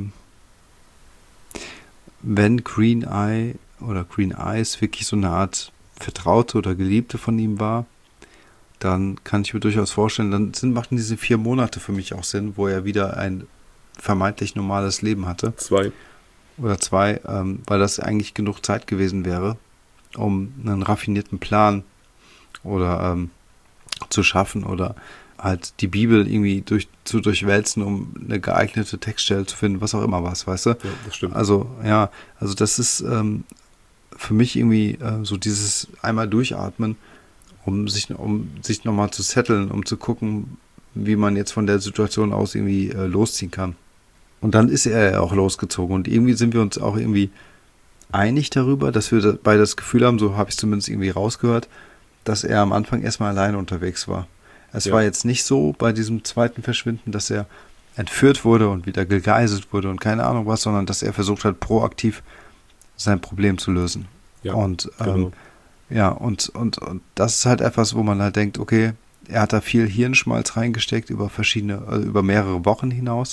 wenn Green Eye oder Green Eyes wirklich so eine Art Vertraute oder Geliebte von ihm war, dann kann ich mir durchaus vorstellen, dann machten diese 4 Monate für mich auch Sinn, wo er wieder ein vermeintlich normales Leben hatte. 2. Oder 2, weil das eigentlich genug Zeit gewesen wäre, um einen raffinierten Plan oder zu schaffen oder halt die Bibel irgendwie zu durchwälzen, um eine geeignete Textstelle zu finden, was auch immer was, weißt du? Ja, das stimmt. Also das ist für mich irgendwie so dieses einmal durchatmen, um sich nochmal zu setteln, um zu gucken, wie man jetzt von der Situation aus irgendwie losziehen kann. Und dann ist er ja auch losgezogen und irgendwie sind wir uns auch irgendwie einig darüber, dass wir beide das Gefühl haben, so habe ich zumindest irgendwie rausgehört, dass er am Anfang erstmal alleine unterwegs war. Es war jetzt nicht so bei diesem zweiten Verschwinden, dass er entführt wurde und wieder gegeißelt wurde und keine Ahnung was, sondern dass er versucht hat, proaktiv sein Problem zu lösen. Ja, und genau. und das ist halt etwas, wo man halt denkt, okay, er hat da viel Hirnschmalz reingesteckt über mehrere Wochen hinaus.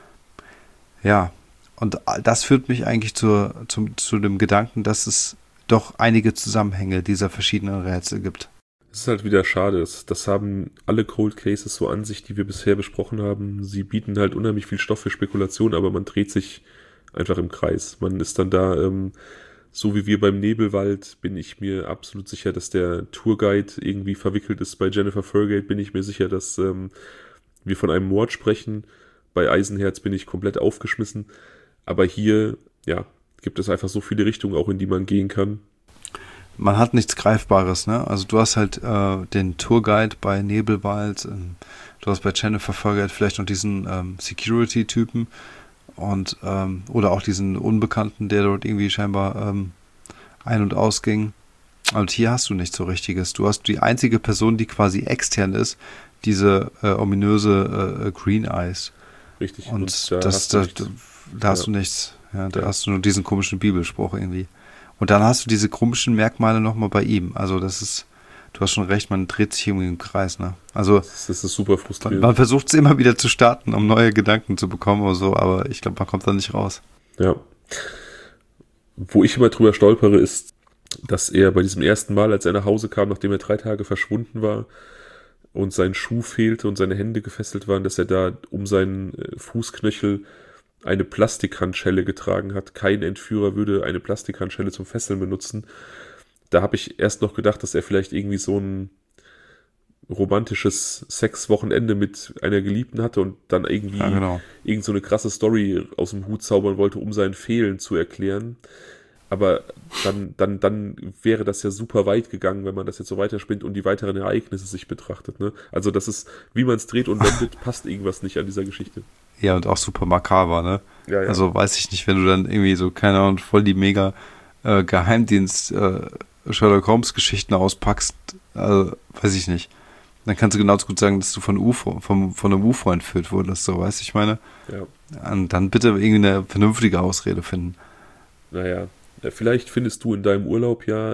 Ja, und das führt mich eigentlich zu dem Gedanken, dass es doch einige Zusammenhänge dieser verschiedenen Rätsel gibt. Es ist halt wieder schade. Das haben alle Cold Cases so an sich, die wir bisher besprochen haben. Sie bieten halt unheimlich viel Stoff für Spekulation, aber man dreht sich einfach im Kreis. Man ist dann da, so wie wir beim Nebelwald, bin ich mir absolut sicher, dass der Tourguide irgendwie verwickelt ist. Bei Jennifer Fergate bin ich mir sicher, dass wir von einem Mord sprechen. Bei Eisenherz bin ich komplett aufgeschmissen. Aber hier, gibt es einfach so viele Richtungen, auch in die man gehen kann. Man hat nichts Greifbares, ne? Also du hast halt den Tourguide bei Nebelwald, du hast bei Jennifer Fergate vielleicht noch diesen Security-Typen und oder auch diesen Unbekannten, der dort irgendwie scheinbar ein- und ausging. Und hier hast du nichts so Richtiges. Du hast die einzige Person, die quasi extern ist, diese ominöse Green Eyes. Richtig. Und da das, hast du nichts. da hast du nichts. Ja, da Ja. hast du nur diesen komischen Bibelspruch irgendwie. Und dann hast du diese komischen Merkmale nochmal bei ihm. Also das ist, du hast schon recht, man dreht sich irgendwie im Kreis, ne? Also Das ist super frustrierend. man versucht es immer wieder zu starten, um neue Gedanken zu bekommen oder so, aber ich glaube, man kommt da nicht raus. Ja. Wo ich immer drüber stolpere, ist, dass er bei diesem ersten Mal, als er nach Hause kam, nachdem er 3 Tage verschwunden war und sein Schuh fehlte und seine Hände gefesselt waren, dass er da um seinen Fußknöchel eine Plastikhandschelle getragen hat. Kein Entführer würde eine Plastikhandschelle zum Fesseln benutzen. Da habe ich erst noch gedacht, dass er vielleicht irgendwie so ein romantisches Sexwochenende mit einer Geliebten hatte und dann irgendwie Ja, genau. irgend so eine krasse Story aus dem Hut zaubern wollte, um sein Fehlen zu erklären. Aber dann wäre das ja super weit gegangen, wenn man das jetzt so weiterspinnt und die weiteren Ereignisse sich betrachtet. Ne? Also das ist, wie man es dreht und wendet, passt irgendwas nicht an dieser Geschichte. Ja, und auch super makaber, ne? Ja, ja. Also weiß ich nicht, wenn du dann irgendwie so, keine Ahnung, voll die mega Geheimdienst Sherlock Holmes Geschichten auspackst, weiß ich nicht. Dann kannst du genauso gut sagen, dass du von einem UFO entführt wurdest, so, weißt du, ich meine? Ja. Und dann bitte irgendwie eine vernünftige Ausrede finden. Naja, vielleicht findest du in deinem Urlaub ja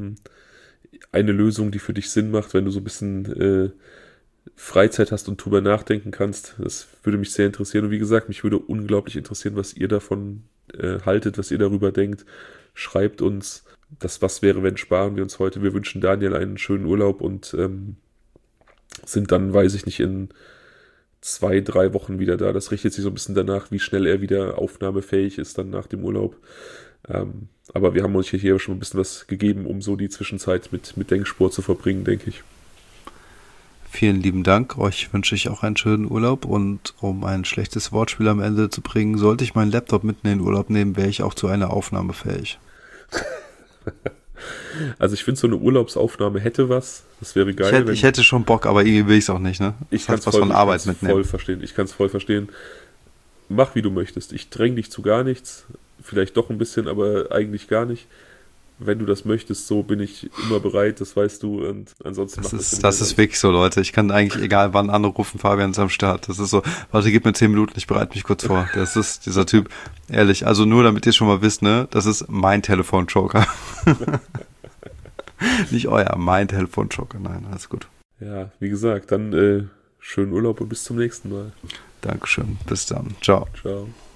eine Lösung, die für dich Sinn macht, wenn du so ein bisschen Freizeit hast und drüber nachdenken kannst. Das würde mich sehr interessieren. Und wie gesagt, mich würde unglaublich interessieren, was ihr davon haltet, was ihr darüber denkt. Schreibt uns, das Was wäre, wenn sparen wir uns heute. Wir wünschen Daniel einen schönen Urlaub und sind dann, weiß ich nicht, in 2, 3 Wochen wieder da. Das richtet sich so ein bisschen danach, wie schnell er wieder aufnahmefähig ist dann nach dem Urlaub. Aber wir haben euch hier schon ein bisschen was gegeben, um so die Zwischenzeit mit Denksport zu verbringen, denke ich. Vielen lieben Dank. Euch wünsche ich auch einen schönen Urlaub und um ein schlechtes Wortspiel am Ende zu bringen, sollte ich meinen Laptop mitten in den Urlaub nehmen, wäre ich auch zu einer Aufnahme fähig. Also ich finde, so eine Urlaubsaufnahme hätte was. Das wäre geil. Ich hätte schon Bock, aber irgendwie will ich es auch nicht, ne? Ich kann was von Arbeit mitnehmen. Voll verstehen. Ich kann es voll verstehen. Mach, wie du möchtest. Ich dränge dich zu gar nichts. Vielleicht doch ein bisschen, aber eigentlich gar nicht. Wenn du das möchtest, so bin ich immer bereit, das weißt du. Und ansonsten das ist wirklich so, Leute. Ich kann eigentlich egal wann anrufen, Fabian ist am Start. Das ist so, warte, gib mir 10 Minuten, ich bereite mich kurz vor. Das ist dieser Typ, ehrlich. Also nur, damit ihr schon mal wisst, ne? Das ist mein Telefonjoker. Nicht euer, mein Telefonjoker. Nein, alles gut. Ja, wie gesagt, dann schönen Urlaub und bis zum nächsten Mal. Dankeschön. Bis dann. Ciao. Ciao.